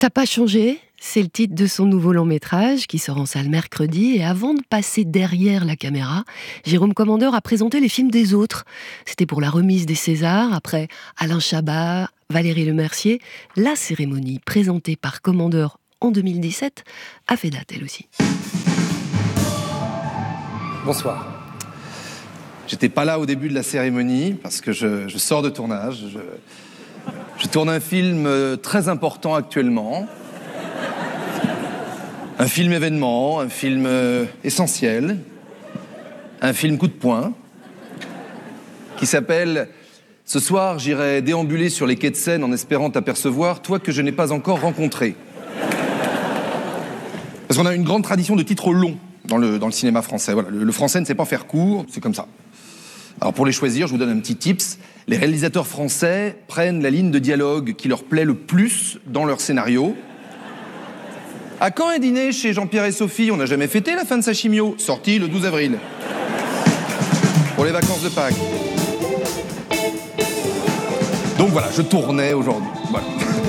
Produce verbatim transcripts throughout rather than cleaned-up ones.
T'as pas changé, c'est le titre de son nouveau long métrage qui sort en salle mercredi. Et avant de passer derrière la caméra, Jérôme Commandeur a présenté les films des autres. C'était pour la remise des Césars, après Alain Chabat, Valérie Lemercier. La cérémonie présentée par Commandeur en deux mille dix-sept a fait date elle aussi. Bonsoir. J'étais pas là au début de la cérémonie parce que je, je sors de tournage. Je, je tourne un film très important actuellement. Un film événement, un film essentiel, un film coup de poing qui s'appelle « Ce soir, j'irai déambuler sur les quais de Seine en espérant t'apercevoir, toi que je n'ai pas encore rencontré. » Parce qu'on a une grande tradition de titres longs dans le, dans le cinéma français. Voilà, le, le français ne sait pas faire court, c'est comme ça. Alors pour les choisir, je vous donne un petit tips. Les réalisateurs français prennent la ligne de dialogue qui leur plaît le plus dans leur scénario. À quand un dîner chez Jean-Pierre et Sophie? On n'a jamais fêté la fin de Sachimio. Sorti le douze avril. Pour les vacances de Pâques. Donc voilà, je tournais aujourd'hui. Voilà.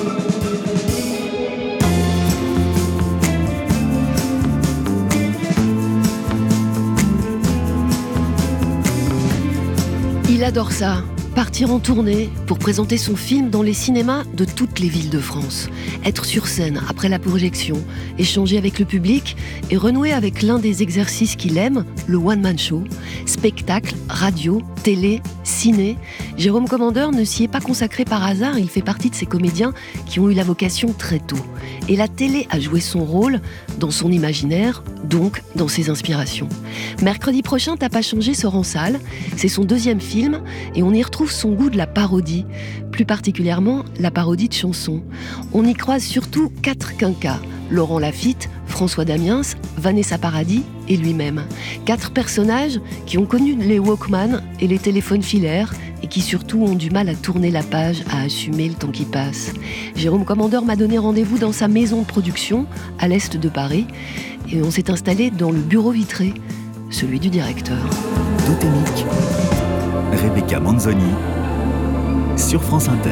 Il adore ça, partir en tournée pour présenter son film dans les cinémas de toutes les villes de France. Être sur scène après la projection, échanger avec le public et renouer avec l'un des exercices qu'il aime, le one-man show. Spectacle, radio, télé, ciné. Jérôme Commandeur ne s'y est pas consacré par hasard, il fait partie de ces comédiens qui ont eu la vocation très tôt. Et la télé a joué son rôle dans son imaginaire, donc dans ses inspirations. Mercredi prochain, T'as pas changé sort en salle. C'est son deuxième film et on y retrouve son goût de la parodie, plus particulièrement la parodie de chansons. On y croise surtout quatre quinquas, Laurent Lafitte, François Damiens, Vanessa Paradis et lui-même. Quatre personnages qui ont connu les Walkman et les téléphones filaires et qui surtout ont du mal à tourner la page, à assumer le temps qui passe. Jérôme Commandeur m'a donné rendez-vous dans sa maison de production, à l'est de Paris, et on s'est installé dans le bureau vitré, celui du directeur. Totémique, Rebecca Manzoni, sur France Inter.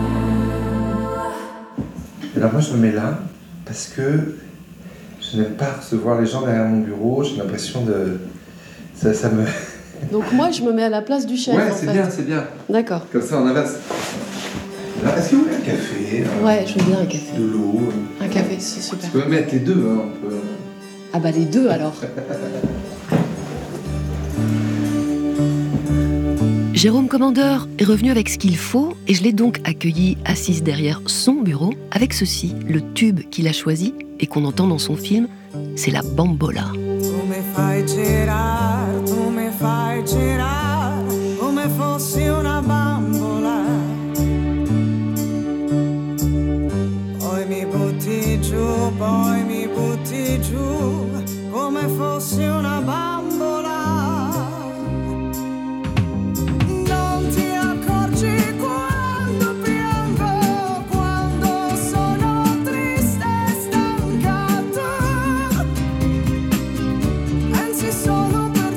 Et alors moi je me mets là parce que je n'aime pas recevoir les gens derrière mon bureau, j'ai l'impression de... Ça, ça me... Donc moi je me mets à la place du chef. Ouais, en c'est fait. bien, c'est bien. D'accord. Comme ça on inverse. Alors, est-ce que vous voulez un café? Ouais, je veux bien un café. De l'eau? Un café, c'est super. Tu peux mettre les deux, hein, on peut... Ah bah les deux alors. Jérôme Commandeur est revenu avec ce qu'il faut et je l'ai donc accueilli assise derrière son bureau avec ceci, le tube qu'il a choisi et qu'on entend dans son film, c'est la bambola. Tu mi fai girare, tu mi fai girare, come fossi una bambola. Poi mi butti giù, poi mi butti giù, come fossi una bambola. Non ti accorgi quando piango, quando sono triste e stancata. Pensi solo per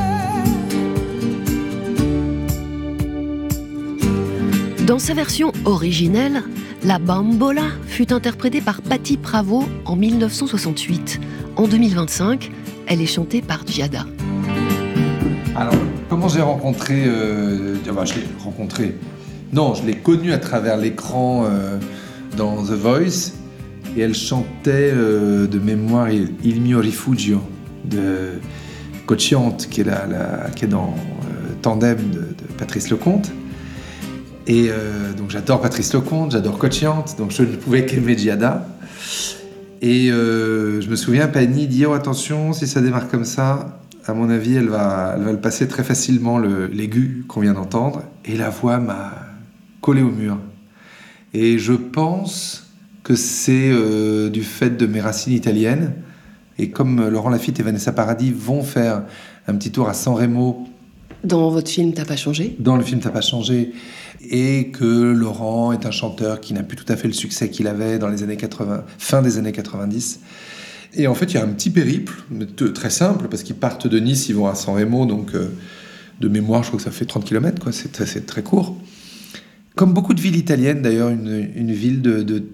te. Dans sa version originelle, la bambola fut interprétée par Patti Pravo en dix-neuf cent soixante-huit. En deux mille vingt-cinq, elle est chantée par Giada. Alors, comment j'ai rencontré... Euh, enfin, je l'ai rencontré... Non, je l'ai connue à travers l'écran euh, dans The Voice. Et elle chantait euh, de mémoire Il mio rifugio de Cocciante, qui est, la, la, qui est dans euh, Tandem de, de Patrice Lecomte. Et euh, donc j'adore Patrice Lecomte, j'adore Cocciante, donc je ne pouvais qu'aimer Giada. Et euh, je me souviens, Pani dit « Oh attention, si ça démarre comme ça, à mon avis, elle va, elle va le passer très facilement, le, l'aigu qu'on vient d'entendre. » Et la voix m'a collé au mur. Et je pense que c'est euh, du fait de mes racines italiennes. Et comme Laurent Lafitte et Vanessa Paradis vont faire un petit tour à San Remo... Dans votre film T'as pas changé ? Dans le film T'as pas changé. Et que Laurent est un chanteur qui n'a plus tout à fait le succès qu'il avait dans les années quatre-vingts, fin des années quatre-vingt-dix. Et en fait, il y a un petit périple, très simple, parce qu'ils partent de Nice, ils vont à San Remo, donc euh, de mémoire, je crois que ça fait trente kilomètres, quoi, c'est, c'est très court. Comme beaucoup de villes italiennes, d'ailleurs, une, une ville de, de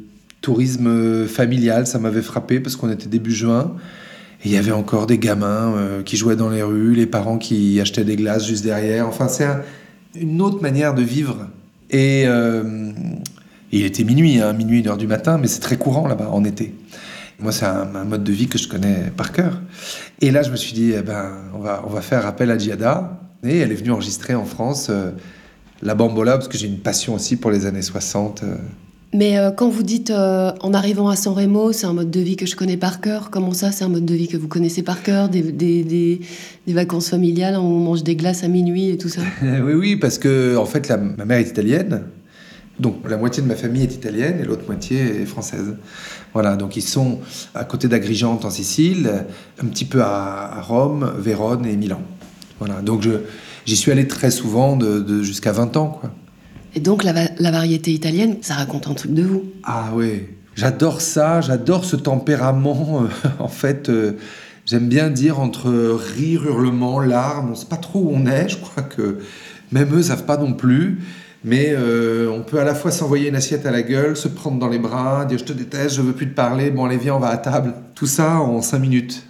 tourisme familial, ça m'avait frappé parce qu'on était début juin. Et il y avait encore des gamins euh, qui jouaient dans les rues, les parents qui achetaient des glaces juste derrière. Enfin, c'est un, une autre manière de vivre. Et, euh, et il était minuit, hein, minuit, une heure du matin, mais c'est très courant là-bas, en été. Moi, c'est un, un mode de vie que je connais par cœur. Et là, je me suis dit, eh ben, on va, on va faire appel à Giada. Et elle est venue enregistrer en France euh, La Bambola, parce que j'ai une passion aussi pour les années soixante. Euh. Mais euh, quand vous dites euh, en arrivant à San Remo, c'est un mode de vie que je connais par cœur, comment ça, c'est un mode de vie que vous connaissez par cœur, des, des, des, des vacances familiales, on mange des glaces à minuit et tout ça? Oui, oui, parce que en fait, la, ma mère est italienne, donc la moitié de ma famille est italienne et l'autre moitié est française. Voilà, donc ils sont à côté d'Agrigente en Sicile, un petit peu à, à Rome, Vérone et Milan. Voilà, donc je, j'y suis allé très souvent, de, de, jusqu'à vingt ans, quoi. Et donc la, la variété italienne, ça raconte un truc de vous. Ah oui, j'adore ça, j'adore ce tempérament. Euh, en fait, euh, j'aime bien dire entre rire, hurlement, larmes, on ne sait pas trop où on est, je crois que même eux ne savent pas non plus. Mais euh, on peut à la fois s'envoyer une assiette à la gueule, se prendre dans les bras, dire « je te déteste, je veux plus te parler, bon allez viens, on va à table ». Tout ça en cinq minutes.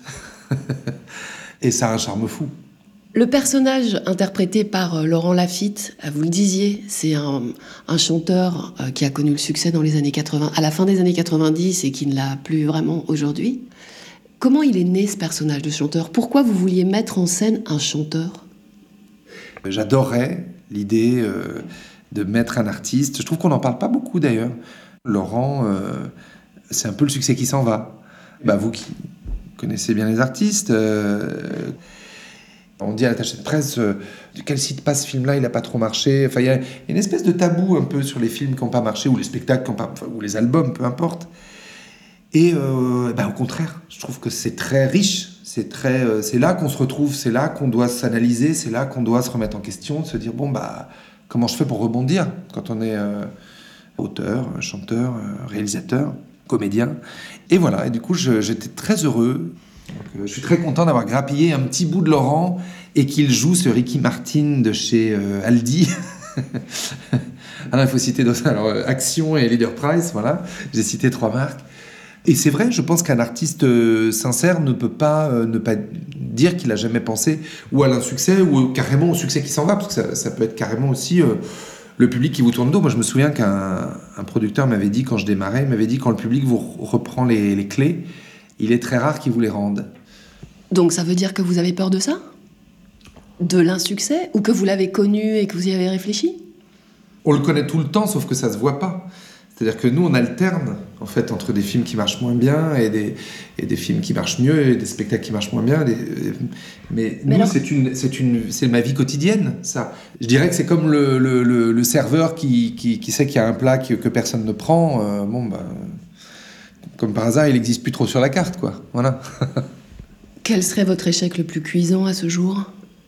Et ça a un charme fou. Le personnage interprété par Laurent Lafitte, vous le disiez, c'est un, un chanteur qui a connu le succès dans les années quatre-vingts, à la fin des années quatre-vingt-dix et qui ne l'a plus vraiment aujourd'hui. Comment il est né ce personnage de chanteur? Pourquoi vous vouliez mettre en scène un chanteur? J'adorais l'idée euh, de mettre un artiste. Je trouve qu'on n'en parle pas beaucoup d'ailleurs. Laurent, euh, c'est un peu le succès qui s'en va. Bah, vous qui connaissez bien les artistes... Euh, On dit à l'attaché de presse, euh, de quel site passe ce film-là, il n'a pas trop marché. Enfin, il y, y a une espèce de tabou un peu sur les films qui n'ont pas marché, ou les spectacles, qui ont pas, enfin, ou les albums, peu importe. Et euh, ben, au contraire, je trouve que c'est très riche. C'est, très, euh, c'est là qu'on se retrouve, c'est là qu'on doit s'analyser, c'est là qu'on doit se remettre en question, se dire, bon, bah, comment je fais pour rebondir quand on est euh, auteur, chanteur, réalisateur, comédien. Et voilà, et du coup, je, j'étais très heureux. Donc, euh, je suis très content d'avoir grappillé un petit bout de Laurent et qu'il joue ce Ricky Martin de chez euh, Aldi. Alors, il faut citer d'autres. Alors, euh, Action et Leader Price, voilà. J'ai cité trois marques. Et c'est vrai, je pense qu'un artiste euh, sincère ne peut pas euh, ne pas dire qu'il a jamais pensé ou à l'insuccès ou carrément au succès qui s'en va, parce que ça, ça peut être carrément aussi euh, le public qui vous tourne le dos. Moi, je me souviens qu'un un producteur m'avait dit, quand je démarrais, il m'avait dit, quand le public vous reprend les, les clés, il est très rare qu'ils vous les rendent. Donc ça veut dire que vous avez peur de ça? De l'insuccès? Ou que vous l'avez connu et que vous y avez réfléchi? On le connaît tout le temps, sauf que ça se voit pas. C'est-à-dire que nous, on alterne, en fait, entre des films qui marchent moins bien et des, et des films qui marchent mieux, et des spectacles qui marchent moins bien. Des, mais, mais nous, alors... c'est, une, c'est, une, c'est ma vie quotidienne, ça. Je dirais que c'est comme le, le, le, le serveur qui, qui, qui sait qu'il y a un plat que, que personne ne prend. Euh, bon, bah... Comme par hasard, il n'existe plus trop sur la carte, quoi. Voilà. Quel serait votre échec le plus cuisant à ce jour?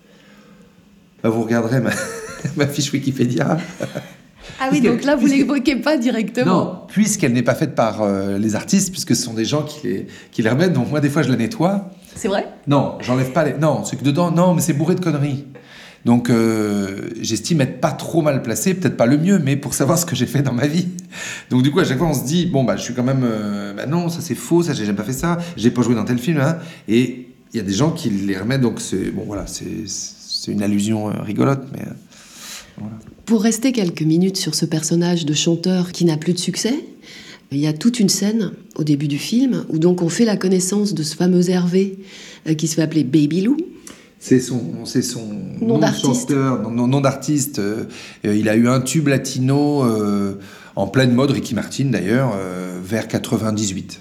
Bah, vous regarderez ma, ma fiche Wikipédia. Ah oui, donc là, vous ne l'évoquez pas directement. Non, puisqu'elle n'est pas faite par euh, les artistes, puisque ce sont des gens qui les, qui les remettent. Donc moi, des fois, je la nettoie. C'est vrai? Non, j'enlève pas les... Non, c'est que dedans, non, mais c'est bourré de conneries. Donc, euh, j'estime être pas trop mal placé, peut-être pas le mieux, mais pour savoir ce que j'ai fait dans ma vie. Donc, du coup, à chaque fois, on se dit, bon, bah, je suis quand même... Euh, bah non, ça c'est faux, ça j'ai jamais fait ça, j'ai pas joué dans tel film, hein. Et il y a des gens qui les remettent, donc c'est... Bon, voilà, c'est, c'est une allusion euh, rigolote, mais... Euh, voilà. Pour rester quelques minutes sur ce personnage de chanteur qui n'a plus de succès, il y a toute une scène au début du film où donc on fait la connaissance de ce fameux Hervé euh, qui se fait appeler Baby Lou. C'est son, c'est son nom, nom d'artiste. Chanteur, nom, nom d'artiste. Euh, il a eu un tube latino euh, en pleine mode, Ricky Martin d'ailleurs, euh, vers quatre-vingt-dix-huit.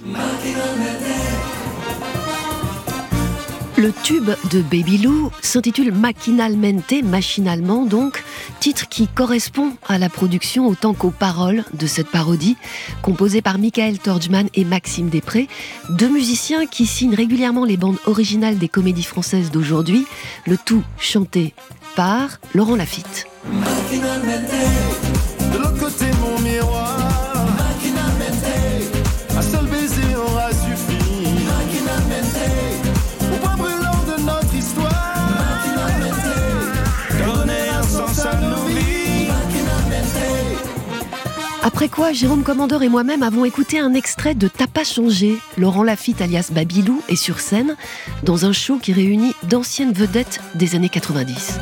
Le tube de Baby Lou s'intitule Maquinalmente, machinalement donc, titre qui correspond à la production autant qu'aux paroles de cette parodie, composée par Michael Torgman et Maxime Després, deux musiciens qui signent régulièrement les bandes originales des comédies françaises d'aujourd'hui, le tout chanté par Laurent Lafitte. De l'autre côté mon miroir, un seul baiser aura suffi. Après Après quoi, Jérôme Commandeur et moi-même avons écouté un extrait de T'as pas changé. Laurent Lafitte alias Babylou est sur scène dans un show qui réunit d'anciennes vedettes des années quatre-vingt-dix.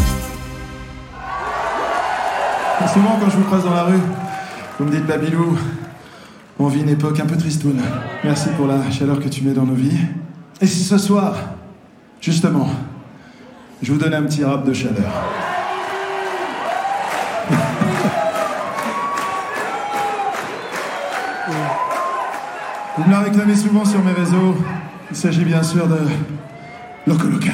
Souvent quand je vous croise dans la rue, vous me dites Babylou, on vit une époque un peu tristoune. Merci pour la chaleur que tu mets dans nos vies. Et si ce soir, justement, je vous donnais un petit rap de chaleur. Vous me la réclamez souvent sur mes réseaux. Il s'agit bien sûr de Loco Loca.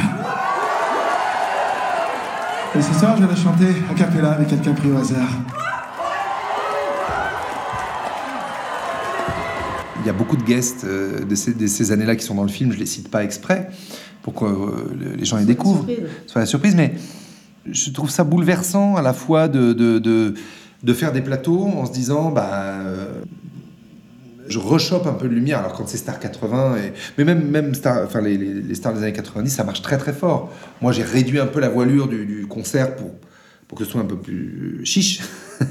Et ce soir, je vais la chanter a cappella avec quelqu'un pris au hasard. Il y a beaucoup de guests euh, de, ces, de ces années-là qui sont dans le film, je ne les cite pas exprès, pour que euh, les gens les découvrent. Ce soit la surprise, mais je trouve ça bouleversant à la fois de, de, de, de faire des plateaux en se disant... Bah, euh, je rechoppe un peu de lumière, alors quand c'est Star quatre-vingts, et... mais même, même Star... enfin, les, les, les stars des années quatre-vingt-dix, ça marche très très fort. Moi, j'ai réduit un peu la voilure du, du concert pour, pour que ce soit un peu plus chiche.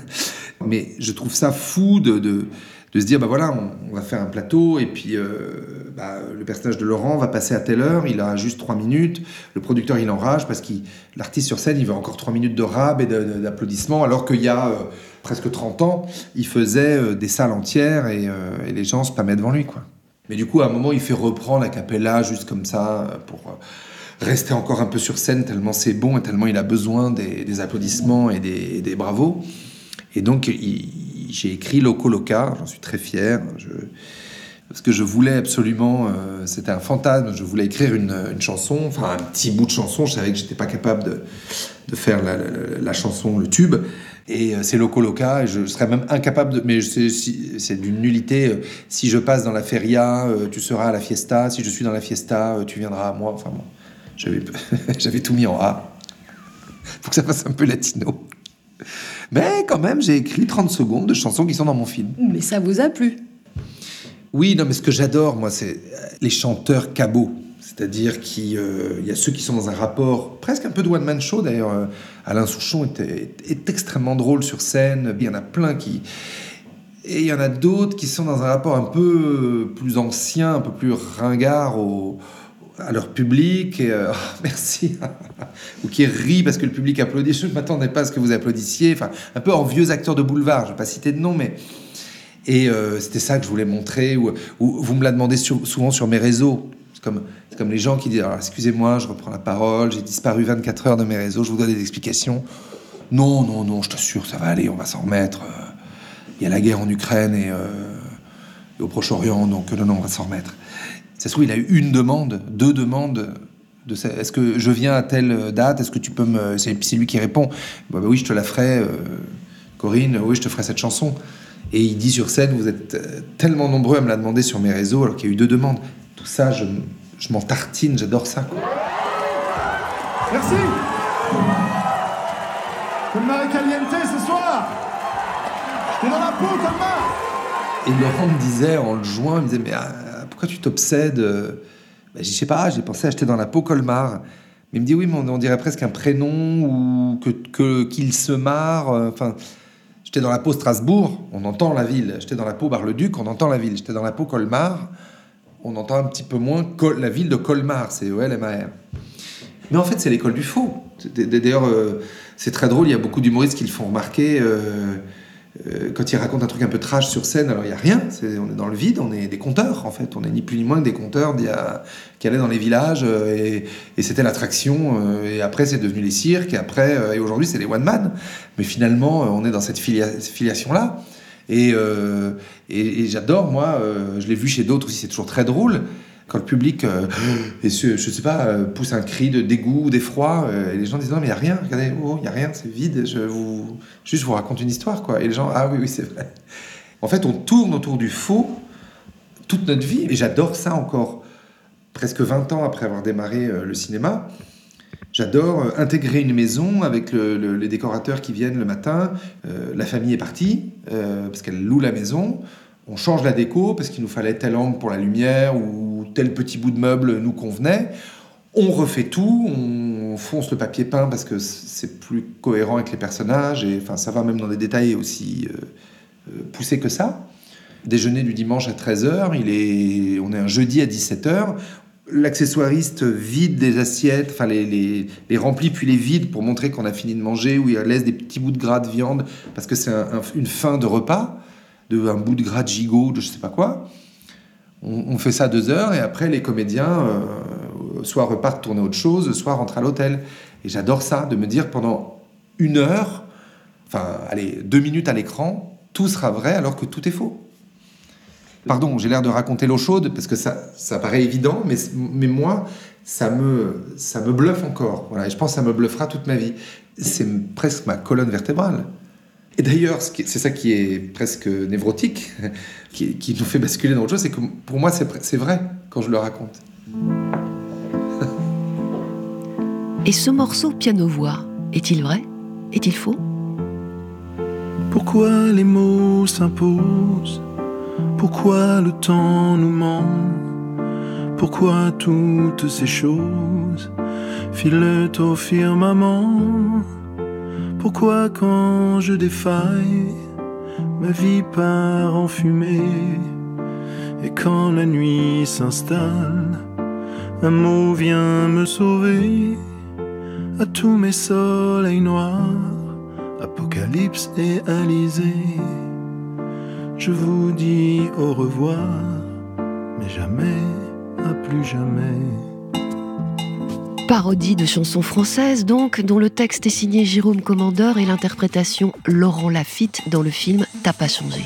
Mais je trouve ça fou de, de, de se dire, bah voilà, on, on va faire un plateau, et puis euh, bah, le personnage de Laurent va passer à telle heure, il a juste trois minutes, le producteur il enrage, parce que l'artiste sur scène, il veut encore trois minutes de rab et de, de, d'applaudissements, alors qu'il y a... Euh, presque trente ans, il faisait euh, des salles entières et, euh, et les gens se pâmaient devant lui, quoi. Mais du coup, à un moment, il fait reprendre a cappella juste comme ça pour euh, rester encore un peu sur scène tellement c'est bon et tellement il a besoin des, des applaudissements et des, des bravos. Et donc, il, j'ai écrit Loco Loca, j'en suis très fier. Je, parce que je voulais absolument, euh, c'était un fantasme, je voulais écrire une, une chanson, enfin un petit bout de chanson, je savais que j'étais pas capable de, de faire la, la, la chanson, le tube. Et c'est Loco Loca, et je serais même incapable de... Mais c'est, c'est d'une nullité. Si je passe dans la feria, tu seras à la fiesta. Si je suis dans la fiesta, tu viendras à moi. Enfin bon, j'avais, j'avais tout mis en A. Faut que ça fasse un peu latino. Mais quand même, j'ai écrit trente secondes de chansons qui sont dans mon film. Mais ça vous a plu? Oui, non, mais ce que j'adore, moi, c'est les chanteurs cabots. C'est-à-dire qu'il euh, y a ceux qui sont dans un rapport, presque un peu de one-man show d'ailleurs. Euh, Alain Souchon était, est, est extrêmement drôle sur scène. Il y en a plein qui... Et il y en a d'autres qui sont dans un rapport un peu plus ancien, un peu plus ringard au, à leur public. Et, euh, oh, merci. Ou qui rient parce que le public applaudit. Je ne m'attendais pas à ce que vous applaudissiez. Enfin, un peu en vieux acteur de boulevard. Je ne vais pas citer de nom, mais... Et euh, c'était ça que je voulais montrer. Ou, ou vous me la demandez sur, souvent sur mes réseaux. C'est comme, c'est comme les gens qui disent « Alors, excusez-moi, je reprends la parole, j'ai disparu vingt-quatre heures de mes réseaux, je vous donne des explications. » Non, non, non, je t'assure, ça va aller, on va s'en remettre. Il y a la guerre en Ukraine et, euh, et au Proche-Orient, donc non, non, on va s'en remettre. Ça se trouve, il a eu une demande, deux demandes. De ça. Est-ce que je viens à telle date? Est-ce que tu peux me... C'est, c'est lui qui répond. Bah, bah oui, je te la ferai, euh, Corinne, oui, je te ferai cette chanson. Et il dit sur scène, vous êtes tellement nombreux à me la demander sur mes réseaux, alors qu'il y a eu deux demandes. Tout ça, je, je m'en tartine, j'adore ça, quoi. Merci. Colmar caliente ce soir. J'étais dans la peau, Colmar. Et Laurent me disait, en le juin, il me disait, mais ah, pourquoi tu t'obsèdes? Ben, je sais pas, j'ai pensé acheter dans la peau Colmar. Mais il me dit, oui, mais on, on dirait presque un prénom, ou que, que, qu'il se marre. Enfin, j'étais dans la peau Strasbourg, on entend la ville. J'étais dans la peau Bar-le-Duc, on entend la ville. J'étais dans la peau Colmar, on entend un petit peu moins Col- la ville de Colmar, c'est O L M A R. Mais en fait, c'est l'école du faux. D'ailleurs, euh, c'est très drôle, il y a beaucoup d'humoristes qui le font remarquer. Euh, euh, quand ils racontent un truc un peu trash sur scène, alors il n'y a rien, c'est, on est dans le vide, on est des conteurs, en fait. On est ni plus ni moins que des conteurs d'il y a, qui allaient dans les villages, euh, et, et c'était l'attraction. Euh, et après, c'est devenu les cirques, et, après, euh, et aujourd'hui, c'est les one-man. Mais finalement, euh, on est dans cette filia- filiation-là. Et, euh, et, et j'adore, moi, euh, je l'ai vu chez d'autres aussi, c'est toujours très drôle, quand le public, euh, et je, je sais pas, euh, pousse un cri de dégoût, d'effroi, euh, et les gens disent non mais il y a rien, regardez, oh il y a rien, c'est vide, je vous, juste je vous raconte une histoire, quoi. Et les gens, ah oui oui c'est vrai. En fait, on tourne autour du faux toute notre vie, et j'adore ça encore, presque vingt ans après avoir démarré euh, le cinéma. J'adore euh, intégrer une maison avec le, le, les décorateurs qui viennent le matin. Euh, la famille est partie, euh, parce qu'elle loue la maison. On change la déco, parce qu'il nous fallait tel angle pour la lumière, ou tel petit bout de meuble nous convenait. On refait tout, on fonce le papier peint, parce que c'est plus cohérent avec les personnages. Et, enfin, ça va même dans des détails aussi poussé que ça. Déjeuner du dimanche à treize heures, il est, on est un jeudi à dix-sept heures. L'accessoiriste vide des assiettes, enfin les, les, les remplit puis les vide pour montrer qu'on a fini de manger, ou il laisse des petits bouts de gras de viande parce que c'est un, un, une fin de repas, de, un bout de gras de gigot, de je sais pas quoi. On, on fait ça à deux heures et après les comédiens euh, soit repartent tourner autre chose, soit rentrent à l'hôtel. Et j'adore ça, de me dire pendant une heure, enfin allez, deux minutes à l'écran, tout sera vrai alors que tout est faux. Pardon, j'ai l'air de raconter l'eau chaude parce que ça, ça paraît évident, mais, mais moi, ça me, ça me bluffe encore. Voilà, et je pense que ça me bluffera toute ma vie. C'est presque ma colonne vertébrale. Et d'ailleurs, c'est ça qui est presque névrotique, qui, qui nous fait basculer dans autre chose, c'est que pour moi, c'est, c'est vrai quand je le raconte. Et ce morceau piano-voix, est-il vrai ? Est-il faux ? Pourquoi les mots s'imposent ? Pourquoi le temps nous ment ? Pourquoi toutes ces choses filent au firmament ? Pourquoi quand je défaille, ma vie part en fumée ? Et quand la nuit s'installe, un mot vient me sauver. À tous mes soleils noirs, Apocalypse et Alizée, je vous dis au revoir, mais jamais, à plus jamais. Parodie de chansons françaises donc, dont le texte est signé Jérôme Commandeur et l'interprétation Laurent Lafitte dans le film T'as pas changé.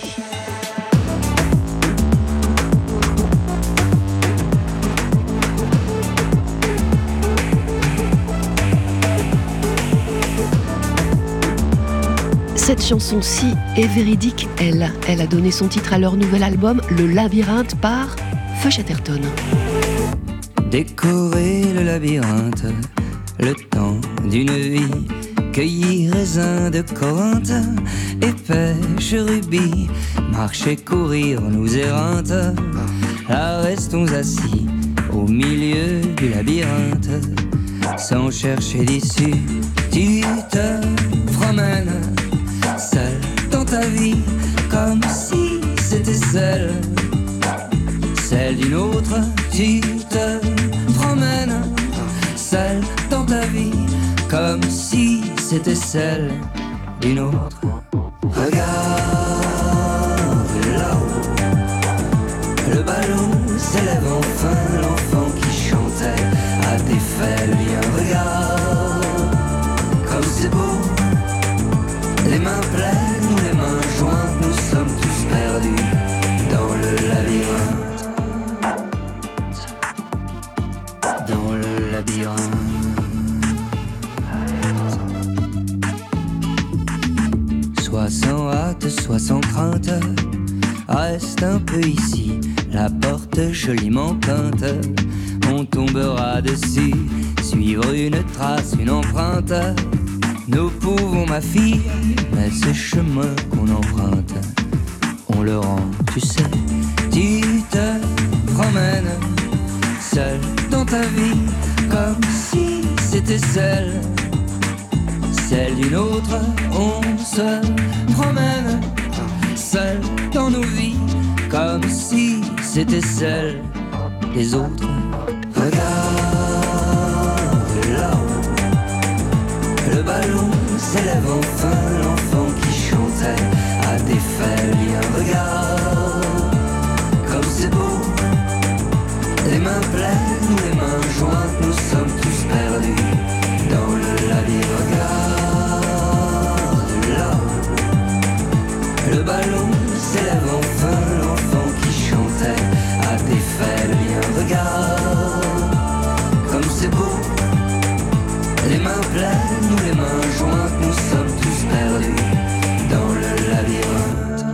Cette chanson-ci est véridique, elle. Elle a donné son titre à leur nouvel album, Le Labyrinthe, par Feu Chatterton. Décorer le labyrinthe, le temps d'une vie, cueillir raisins de Corinthe, et pêche rubis, marcher, courir, nous errantes. Là restons assis au milieu du labyrinthe, sans chercher d'issue. Tu te promènes seul dans ta vie, comme si c'était celle, celle d'une autre. Tu te promènes seul dans ta vie, comme si c'était celle d'une autre. Regarde là-haut, le ballon s'élève enfin, l'enfant qui chantait a défait le lien. Regarde comme c'est beau, les mains pleines ou les mains jointes, nous sommes tous perdus dans le labyrinthe. Dans le labyrinthe. Soit sans hâte, soit sans crainte, reste un peu ici, la porte joliment peinte. On tombera dessus, suivre une trace, une empreinte. Nous pouvons, ma fille, mais ce chemin qu'on emprunte, on le rend, tu sais. Tu te promènes seul dans ta vie, comme si c'était celle, celle d'une autre. On se promène seul dans nos vies, comme si c'était celle des autres. Regarde là-haut, le ballon s'élève enfin, l'enfant qui chantait a défait le lien. Regarde comme c'est beau, les mains pleines ou les mains jointes, nous sommes tous perdus dans le labyrinthe. Regarde là-haut, le ballon s'élève enfin, l'enfant qui chantait a défait le lien. Regarde comme c'est beau, les mains pleines ou les mains jointes, nous sommes tous perdus dans le labyrinthe.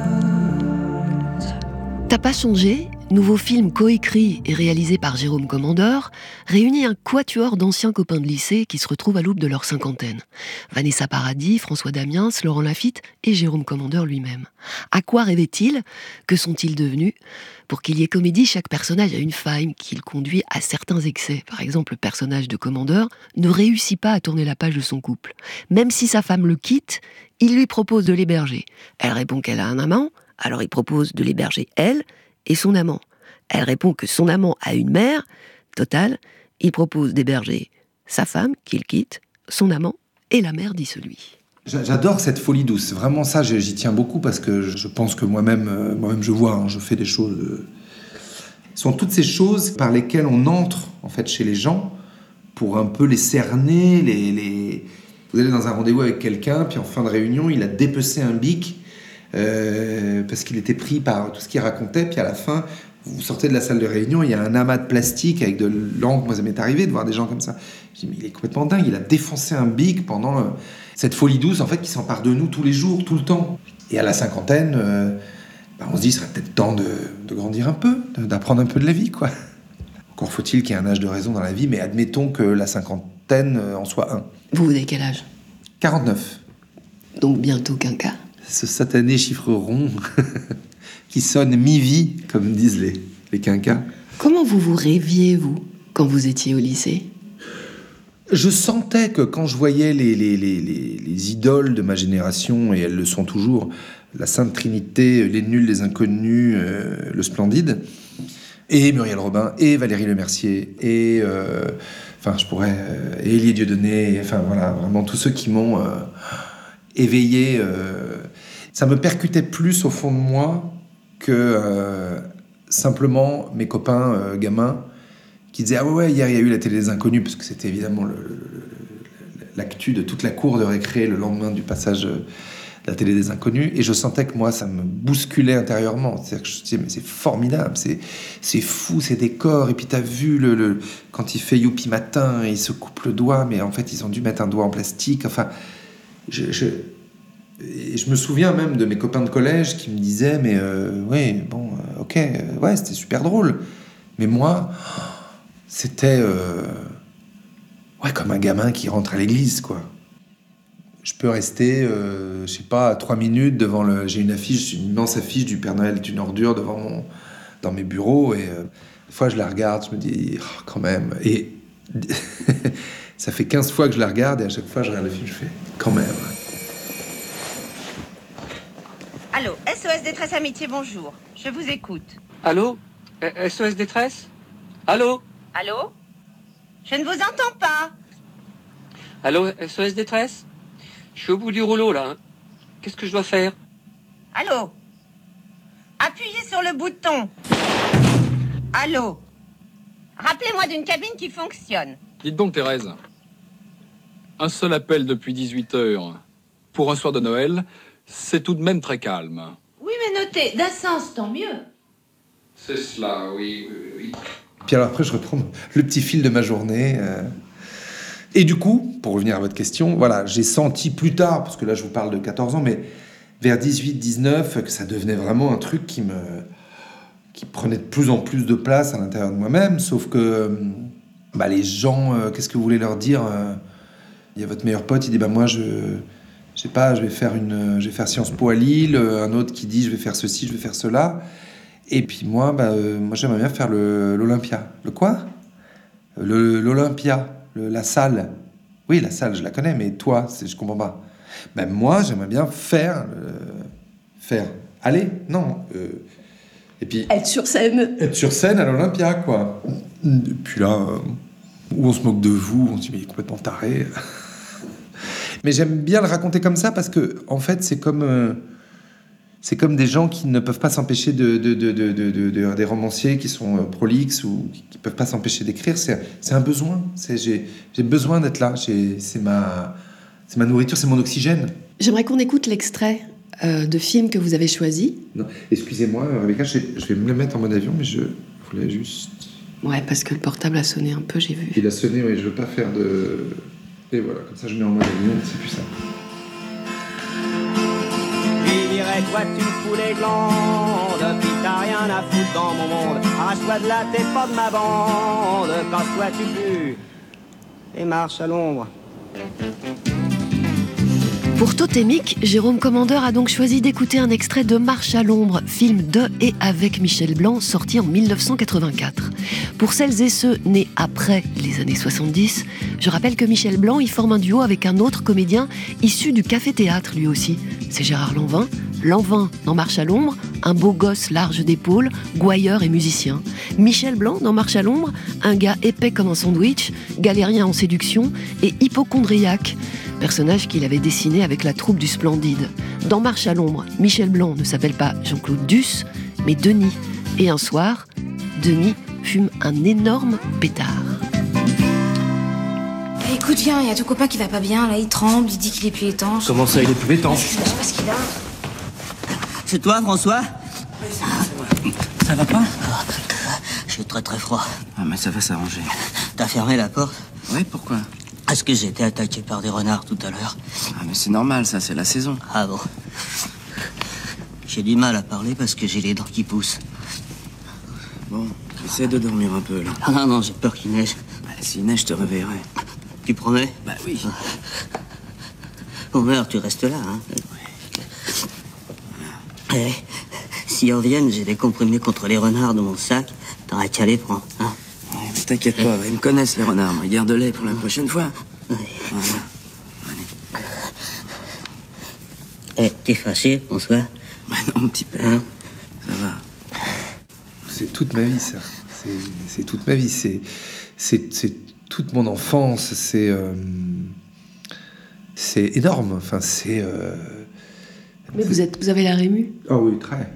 T'as pas changé ? Nouveau film coécrit et réalisé par Jérôme Commandeur, réunit un quatuor d'anciens copains de lycée qui se retrouvent à l'aube de leur cinquantaine. Vanessa Paradis, François Damiens, Laurent Lafitte et Jérôme Commandeur lui-même. À quoi rêvaient-ils ? Que sont-ils devenus ? Pour qu'il y ait comédie, chaque personnage a une faille qui le conduit à certains excès. Par exemple, le personnage de Commandeur ne réussit pas à tourner la page de son couple. Même si sa femme le quitte, il lui propose de l'héberger. Elle répond qu'elle a un amant, Alors il propose de l'héberger, elle et son amant. Elle répond que son amant a une mère. Total, il propose d'héberger sa femme, qu'il quitte, son amant et la mère dissolue. J'adore cette folie douce. Vraiment, ça, j'y tiens beaucoup parce que je pense que moi-même, euh, moi-même je vois, hein, je fais des choses... Euh... Ce sont toutes ces choses par lesquelles on entre, en fait, chez les gens pour un peu les cerner, les... les... Vous allez dans un rendez-vous avec quelqu'un, puis en fin de réunion, il a dépecé un bic euh, parce qu'il était pris par tout ce qu'il racontait, puis à la fin... Vous sortez de la salle de réunion, il y a un amas de plastique avec de l'encre. Moi, ça m'est arrivé de voir des gens comme ça. Je dis, mais il est complètement dingue. Il a défoncé un bic pendant euh, cette folie douce, en fait, qui s'empare de nous tous les jours, tout le temps. Et à la cinquantaine, euh, bah, on se dit, il serait peut-être temps de, de grandir un peu, de, d'apprendre un peu de la vie, quoi. Encore faut-il qu'il y ait un âge de raison dans la vie, mais admettons que la cinquantaine euh, en soit un. Vous, vous avez quel âge ? quarante-neuf. Donc bientôt quinquas. Ce satané chiffre rond... qui sonne mi-vie, comme disent les, les quinquas. Comment vous vous rêviez, vous, quand vous étiez au lycée ? Je sentais que quand je voyais les, les, les, les, les idoles de ma génération, et elles le sont toujours, la Sainte Trinité, les nuls, les inconnus, euh, le Splendide, et Muriel Robin, et Valérie Lemercier, et... Euh, enfin, je pourrais... Euh, et Élie Dieudonné, enfin, voilà, vraiment tous ceux qui m'ont euh, éveillé... Euh, ça me percutait plus au fond de moi que euh, simplement mes copains euh, gamins qui disaient « Ah ouais, ouais, hier il y a eu la télé des inconnus », parce que c'était évidemment le, le, le, l'actu de toute la cour de récré le lendemain du passage de la télé des inconnus. Et je sentais que moi, ça me bousculait intérieurement. C'est-à-dire que je disais « Mais c'est formidable, c'est, c'est fou ces décors. » Et puis t'as vu le, le, quand il fait Youpi Matin, il se coupe le doigt, mais en fait ils ont dû mettre un doigt en plastique. Enfin, je... je Et je me souviens même de mes copains de collège qui me disaient « Mais euh, oui, bon, euh, ok, euh, ouais, c'était super drôle. » Mais moi, c'était euh, ouais, comme un gamin qui rentre à l'église, quoi. Je peux rester, euh, je sais pas, trois minutes devant le... J'ai une affiche, une immense affiche du Père Noël est une ordure devant mon... dans mes bureaux. Et euh, des fois, je la regarde, je me dis oh, « Quand même. » Et ça fait quinze fois que je la regarde et à chaque fois, je regarde le film, je fais « Quand même. » Allô, S O S Détresse Amitié, bonjour. Je vous écoute. Allô ? S O S Détresse ? Allô ? Allô ? Je ne vous entends pas. Allô, S O S Détresse ? Je suis au bout du rouleau, là. Hein. Qu'est-ce que je dois faire ? Allô ? Appuyez sur le bouton. Allô ? Rappelez-moi d'une cabine qui fonctionne. Dites donc, Thérèse. Un seul appel depuis dix-huit heures. Pour un soir de Noël... C'est tout de même très calme. Oui, mais notez, d'un sens, tant mieux. C'est cela, oui, oui, oui. Puis alors après, je reprends le petit fil de ma journée. Euh... Et du coup, pour revenir à votre question, voilà, j'ai senti plus tard, parce que là, je vous parle de quatorze ans, mais vers dix-huit dix-neuf, que ça devenait vraiment un truc qui me... qui prenait de plus en plus de place à l'intérieur de moi-même, sauf que bah, les gens, euh, qu'est-ce que vous voulez leur dire ? Il y a votre meilleur pote, il dit, bah moi, je... Je sais pas, je vais faire une, je vais faire Sciences Po à Lille, un autre qui dit je vais faire ceci, je vais faire cela. Et puis moi, bah, euh, moi j'aimerais bien faire le, l'Olympia. Le quoi ? le, L'Olympia, le, la salle. Oui, la salle, je la connais, mais toi, c'est, je comprends pas. Ben moi, j'aimerais bien faire, euh, faire. Allez, non. Euh, et puis être sur scène. Être sur scène à l'Olympia, quoi. Et puis là, euh, où on se moque de vous, on se dit mais il est complètement taré. Mais j'aime bien le raconter comme ça parce que, en fait, c'est comme, euh, c'est comme des gens qui ne peuvent pas s'empêcher de, de, de, de, de, de, de des romanciers qui sont euh, prolixes ou qui ne peuvent pas s'empêcher d'écrire. C'est, c'est un besoin. C'est, j'ai, j'ai besoin d'être là. J'ai, c'est, ma, c'est ma nourriture, c'est mon oxygène. J'aimerais qu'on écoute l'extrait euh, de film que vous avez choisi. Non, excusez-moi, Rebecca, je, je vais me le mettre en mode avion, mais je voulais juste... Ouais, parce que le portable a sonné un peu, j'ai vu. Il a sonné, oui, je veux pas faire de... Et voilà, comme ça je mets en mode avion, c'est plus simple. Qui dirait quoi tu me fous les glandes, puis t'as rien à foutre dans mon monde. Arrache-toi de là, t'es pas de ma bande, casse-toi tu pues, et marche à l'ombre. Pour Totémique, Jérôme Commandeur a donc choisi d'écouter un extrait de Marche à l'ombre, film de et avec Michel Blanc, sorti en dix-neuf cent quatre-vingt-quatre. Pour celles et ceux nés après les années soixante-dix, je rappelle que Michel Blanc y forme un duo avec un autre comédien issu du café-théâtre lui aussi. C'est Gérard Lanvin, Lanvin dans Marche à l'ombre, un beau gosse large d'épaules, gouailleur et musicien. Michel Blanc dans Marche à l'ombre, un gars épais comme un sandwich, galérien en séduction et hypocondriaque. Personnage qu'il avait dessiné avec la troupe du Splendide. Dans Marche à l'ombre, Michel Blanc ne s'appelle pas Jean-Claude Duss, mais Denis. Et un soir, Denis fume un énorme pétard. Écoute, viens, il y a ton copain qui va pas bien, là, il tremble, il dit qu'il est plus étanche. Comment ça, il est plus étanche? Je sais pas ce qu'il a. C'est toi, François? Ça va pas? Je suis très très froid. Ah, mais ça va s'arranger. T'as fermé la porte? Oui, pourquoi? Est-ce que j'ai été attaqué par des renards tout à l'heure? Ah, mais c'est normal, ça, c'est la saison. Ah bon? J'ai du mal à parler parce que j'ai les dents qui poussent. Bon, essaie de dormir un peu, là. Ah non, non, j'ai peur qu'il neige. Bah, s'il neige, je te réveillerai. Tu promets? Bah oui. On meurt, tu restes là, hein? Eh, si en viennent, j'ai des comprimés contre les renards dans mon sac. T'aurais qu'à les prendre, hein? Ouais, mais t'inquiète pas, ils me connaissent, les renards. Moi, garde-les pour la prochaine fois. Oui. Voilà. Eh, t'es fâché, François? Bah non, un petit peu. Hein? Ça va. C'est toute ma vie, ça. C'est, c'est toute ma vie. C'est, c'est, c'est toute mon enfance. C'est, euh, c'est énorme. Enfin, c'est... Euh, Mais vous, êtes, vous avez l'air ému. Ah oui, très.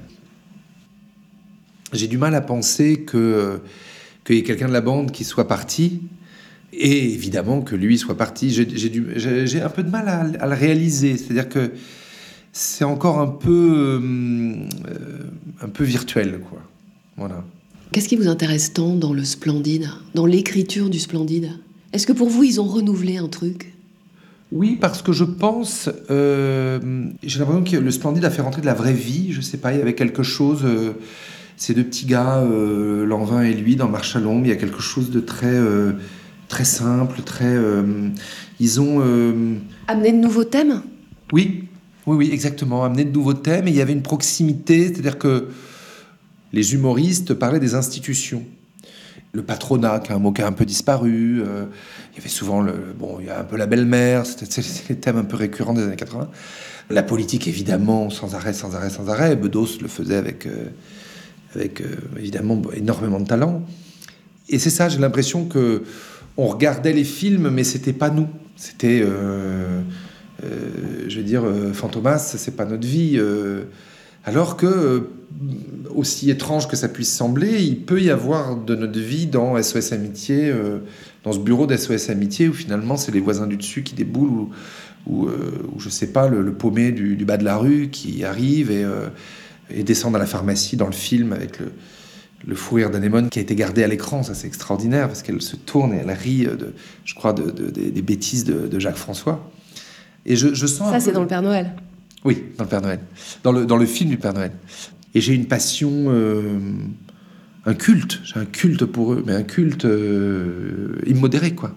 J'ai du mal à penser que, qu'il y ait quelqu'un de la bande qui soit parti, et évidemment que lui soit parti. J'ai, j'ai, du, j'ai, j'ai un peu de mal à, à le réaliser. C'est-à-dire que c'est encore un peu, euh, un peu virtuel, quoi. Voilà. Qu'est-ce qui vous intéresse tant dans le Splendide, dans l'écriture du Splendide? Est-ce que pour vous, ils ont renouvelé un truc? Oui, parce que je pense... Euh, j'ai l'impression que le Splendide a fait rentrer de la vraie vie. Je sais pas, il y avait quelque chose... Euh, ces deux petits gars, euh, Lanvin et lui, dans Marche à l'ombre, il y a quelque chose de très, euh, très simple, très... Euh, ils ont... Euh, Amené de nouveaux thèmes? Oui, oui, oui, exactement. Amené de nouveaux thèmes. Et il y avait une proximité, c'est-à-dire que les humoristes parlaient des institutions. Le patronat, qui est un mot qui a un peu disparu. Euh, il y avait souvent, le, bon, il y a un peu la belle-mère, c'était, c'était les thèmes un peu récurrents des années quatre-vingts. La politique, évidemment, sans arrêt, sans arrêt, sans arrêt. Bedos le faisait avec, euh, avec euh, évidemment, énormément de talent. Et c'est ça, j'ai l'impression que on regardait les films, mais c'était pas nous. C'était, euh, euh, je veux dire, euh, Fantomas, c'est pas notre vie. Euh, alors que, euh, aussi étrange que ça puisse sembler, il peut y avoir de notre vie dans S O S Amitié, euh, dans ce bureau d'S O S Amitié, où finalement c'est les voisins du dessus qui déboulent, ou, ou, euh, ou je sais pas, le, le paumé du, du bas de la rue qui arrive et, euh, et descend dans la pharmacie dans le film avec le, le fou rire d'Anémone qui a été gardé à l'écran. Ça, c'est extraordinaire parce qu'elle se tourne et elle rit, de, je crois, de, de, de, des bêtises de, de Jacques François. Et je, je sens Ça, c'est peu... dans le Père Noël. Oui, dans le Père Noël. Dans le, dans le film du Père Noël. Et j'ai une passion, euh, un culte. J'ai un culte pour eux, mais un culte euh, immodéré, quoi.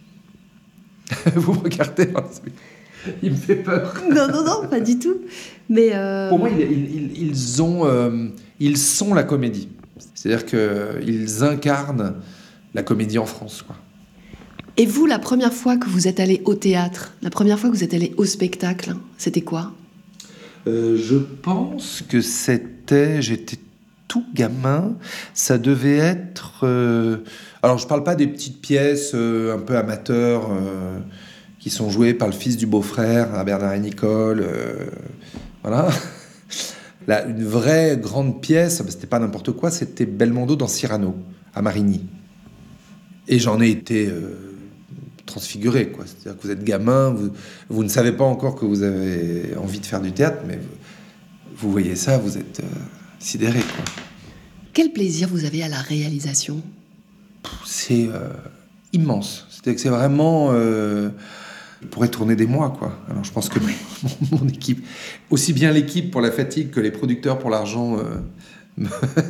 Vous me regardez, il me fait peur. Non, non, non, pas du tout. Mais euh... pour moi, ils, ils, ils, ont, euh, ils sont la comédie. C'est-à-dire qu'ils incarnent la comédie en France, quoi. Et vous, la première fois que vous êtes allé au théâtre, la première fois que vous êtes allé au spectacle, c'était quoi? euh, Je pense que c'était... J'étais tout gamin. Ça devait être... Euh, alors, je parle pas des petites pièces euh, un peu amateurs euh, qui sont jouées par le fils du beau-frère à Bernard et Nicole. Euh, voilà. Là, une vraie grande pièce, c'était pas n'importe quoi, c'était Belmondo dans Cyrano, à Marigny. Et j'en ai été... Euh, transfiguré, quoi. C'est-à-dire que vous êtes gamin, vous, vous ne savez pas encore que vous avez envie de faire du théâtre, mais vous, vous voyez ça, vous êtes euh, sidéré, quoi. Quel plaisir vous avez à la réalisation? C'est euh, immense. C'est-à-dire que c'est vraiment... Euh, je pourrais tourner des mois, quoi. Alors je pense que mon, mon équipe, aussi bien l'équipe pour la fatigue que les producteurs pour l'argent, euh, me,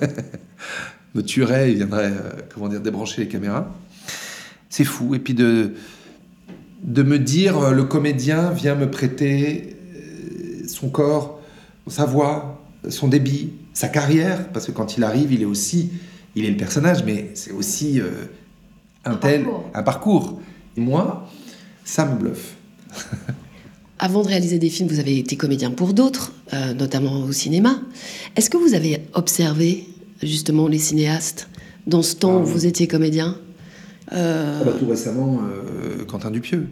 me tueraient et viendraient, euh, comment dire, débrancher les caméras. C'est fou. Et puis de, de me dire, le comédien vient me prêter son corps, sa voix, son débit, sa carrière, parce que quand il arrive, il est aussi, il est le personnage, mais c'est aussi euh, un, un tel, parcours. un parcours. Et moi, ça me bluffe. avant de réaliser des films, vous avez été comédien pour d'autres, euh, notamment au cinéma. Est-ce que vous avez observé justement les cinéastes dans ce temps ah, où vous étiez comédien euh... ah bah, tout récemment, euh, Quentin Dupieux.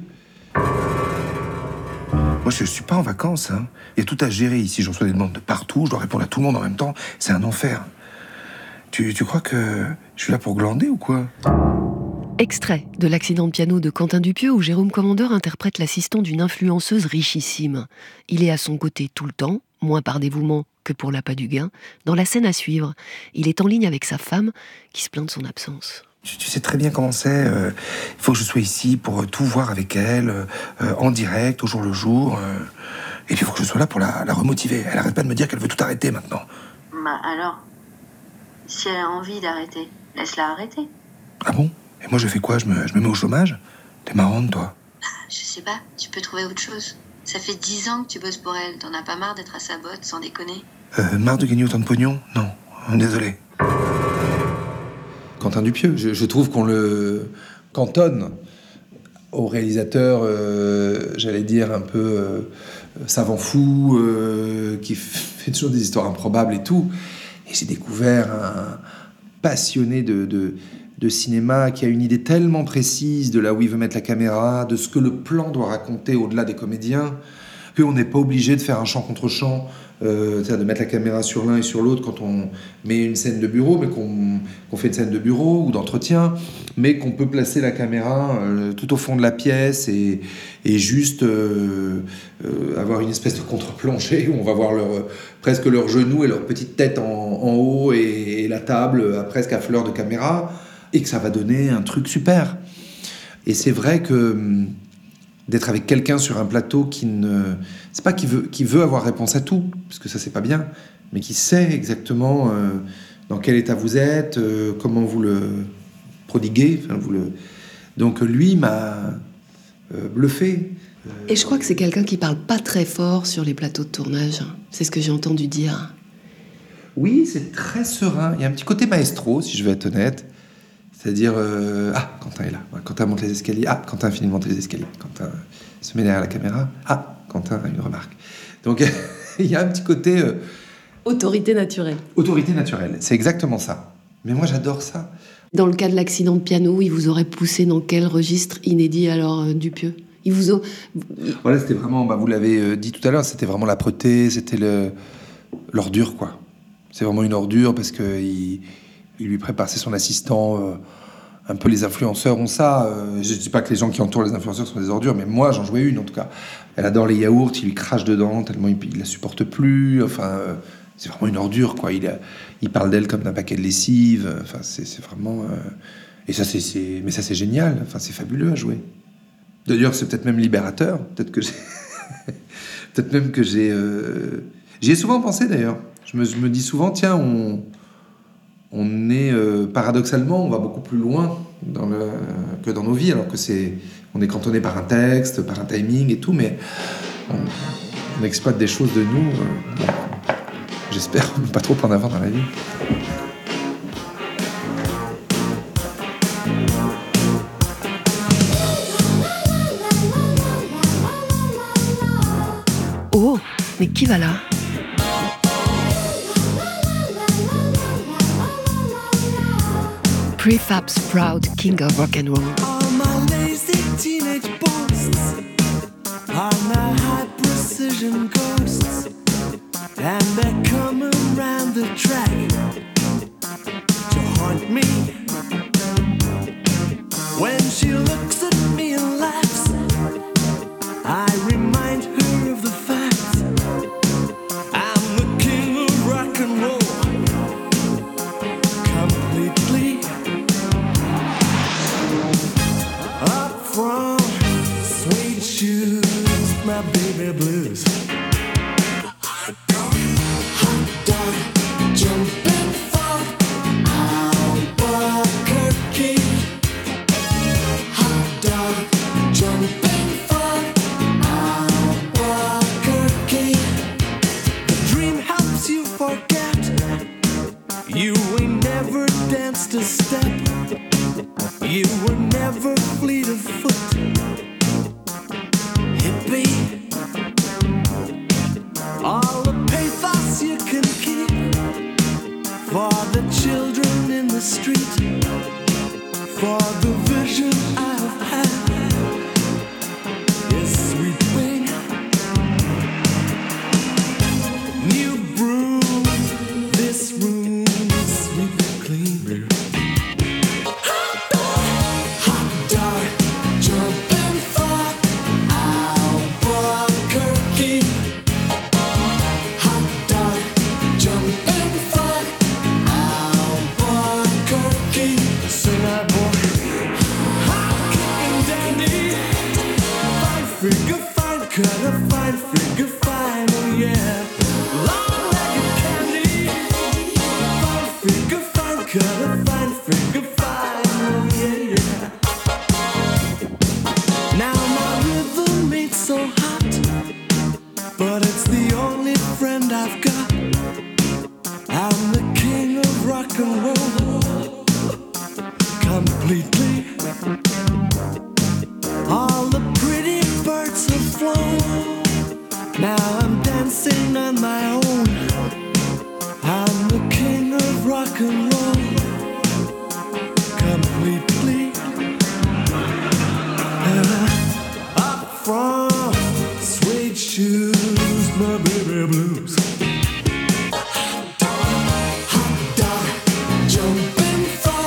Moi, je suis pas en vacances. Hein. Il y a tout à gérer ici. Je reçois des demandes de partout. Je dois répondre à tout le monde en même temps. C'est un enfer. Tu, tu crois que je suis là pour glander ou quoi ? Extrait de l'accident de piano de Quentin Dupieux où Jérôme Commandeur interprète l'assistant d'une influenceuse richissime. Il est à son côté tout le temps, moins par dévouement que pour l'appât du gain. Dans la scène à suivre, il est en ligne avec sa femme qui se plaint de son absence. Tu, tu sais très bien comment c'est. Il euh, faut que je sois ici pour euh, tout voir avec elle, euh, en direct, au jour le jour. Euh, et puis il faut que je sois là pour la, la remotiver. Elle arrête pas de me dire qu'elle veut tout arrêter maintenant. Bah alors, si elle a envie d'arrêter, laisse-la arrêter. Ah bon ? Et moi je fais quoi ? Je me, je me mets au chômage ? T'es marrante, toi. Je sais pas, tu peux trouver autre chose. Ça fait dix ans que tu bosses pour elle. T'en as pas marre d'être à sa botte, sans déconner ? Euh, marre de gagner autant de pognon ? Non, désolé. Quentin Dupieux, je, je trouve qu'on le cantonne au réalisateur, euh, j'allais dire, un peu euh, savant fou, euh, qui fait toujours des histoires improbables et tout. Et j'ai découvert un passionné de, de, de cinéma qui a une idée tellement précise de là où il veut mettre la caméra, de ce que le plan doit raconter au-delà des comédiens, qu'on n'est pas obligé de faire un champ contre champ, euh, c'est-à-dire de mettre la caméra sur l'un et sur l'autre quand on met une scène de bureau, mais qu'on, qu'on fait une scène de bureau ou d'entretien, mais qu'on peut placer la caméra euh, tout au fond de la pièce et, et juste euh, euh, avoir une espèce de contre-plongée où on va voir leur, presque leurs genoux et leur petite tête en, en haut et, et la table à, presque à fleur de caméra, et que ça va donner un truc super. Et c'est vrai que d'être avec quelqu'un sur un plateau qui ne... C'est pas qui veut, qui veut avoir réponse à tout, parce que ça, c'est pas bien, mais qui sait exactement euh, dans quel état vous êtes, euh, comment vous le prodiguez. Enfin, vous le... Donc lui m'a euh, bluffé. Et je crois que c'est quelqu'un qui parle pas très fort sur les plateaux de tournage. C'est ce que j'ai entendu dire. Oui, c'est très serein. Il y a un petit côté maestro, si je veux être honnête. C'est-à-dire, euh, ah, Quentin est là. Quentin monte les escaliers. Ah, Quentin finit de monter les escaliers. Quentin se met derrière la caméra. Ah, Quentin a une remarque. Donc, il y a un petit côté... Euh, autorité naturelle. Autorité naturelle, c'est exactement ça. Mais moi, j'adore ça. Dans le cas de l'accident de piano, il vous aurait poussé dans quel registre inédit, alors, euh, Dupieux ? Il vous a... Voilà, c'était vraiment, bah, vous l'avez euh, dit tout à l'heure, c'était vraiment l'âpreté, c'était le, l'ordure, quoi. C'est vraiment une ordure parce qu'il il lui prépare, c'est son assistant... Euh, un peu les influenceurs ont ça. Euh, je ne dis pas que les gens qui entourent les influenceurs sont des ordures, mais moi, j'en jouais une, en tout cas. Elle adore les yaourts, il lui crache dedans, tellement il ne la supporte plus. Enfin, euh, c'est vraiment une ordure, quoi. Il, a, il parle d'elle comme d'un paquet de lessive. Enfin, c'est, c'est vraiment... Euh... Et ça, c'est, c'est... Mais ça, c'est génial. Enfin, c'est fabuleux à jouer. D'ailleurs, c'est peut-être même libérateur. Peut-être que j'ai... peut-être même que j'ai... Euh... J'y ai souvent pensé, d'ailleurs. Je me, je me dis souvent, tiens, on... On est, euh, paradoxalement, on va beaucoup plus loin dans le, que dans nos vies, alors que c'est, on est cantonné par un texte, par un timing et tout, mais on, on exploite des choses de nous, euh, j'espère, pas trop en avant dans la vie. Oh, mais qui va là ? Prefab Sprout, king of rock and roll. All my lazy teenage boasts are now high precision ghosts, and they're coming round the track to haunt me. When she looks at me and laughs, I remind her of the fact I'm the king of rock and roll. Completely. Up from suede shoes, my baby blues. Hot dog, jumping for Albuquerque. Hot dog, jumping for Albuquerque. The dream helps you forget you ain't never danced a step. You were never fleet of foot. Hippie, you can keep for the children in the street, for the vision I've had is sweeping. New broom, this room is sweeping clean. Hot dog, jumping for Albuquerque. Hot dog, jumping for Albuquerque. Sinner boy, hot kicking dandy. Fine figure, fine cutter, fine figure, fine, oh yeah. Long-legged candy. Fine figure, fine cutter, fine figure, fine, oh yeah, yeah. Now my rhythm ain't so hot, but it's the only friend I've got. I'm the king of rock and roll, completely. All the pretty birds have flown. Now I'm dancing on my own. I'm the king of rock and roll, completely. Uh, up from suede shoes, my baby blues. Hot dog, jumping for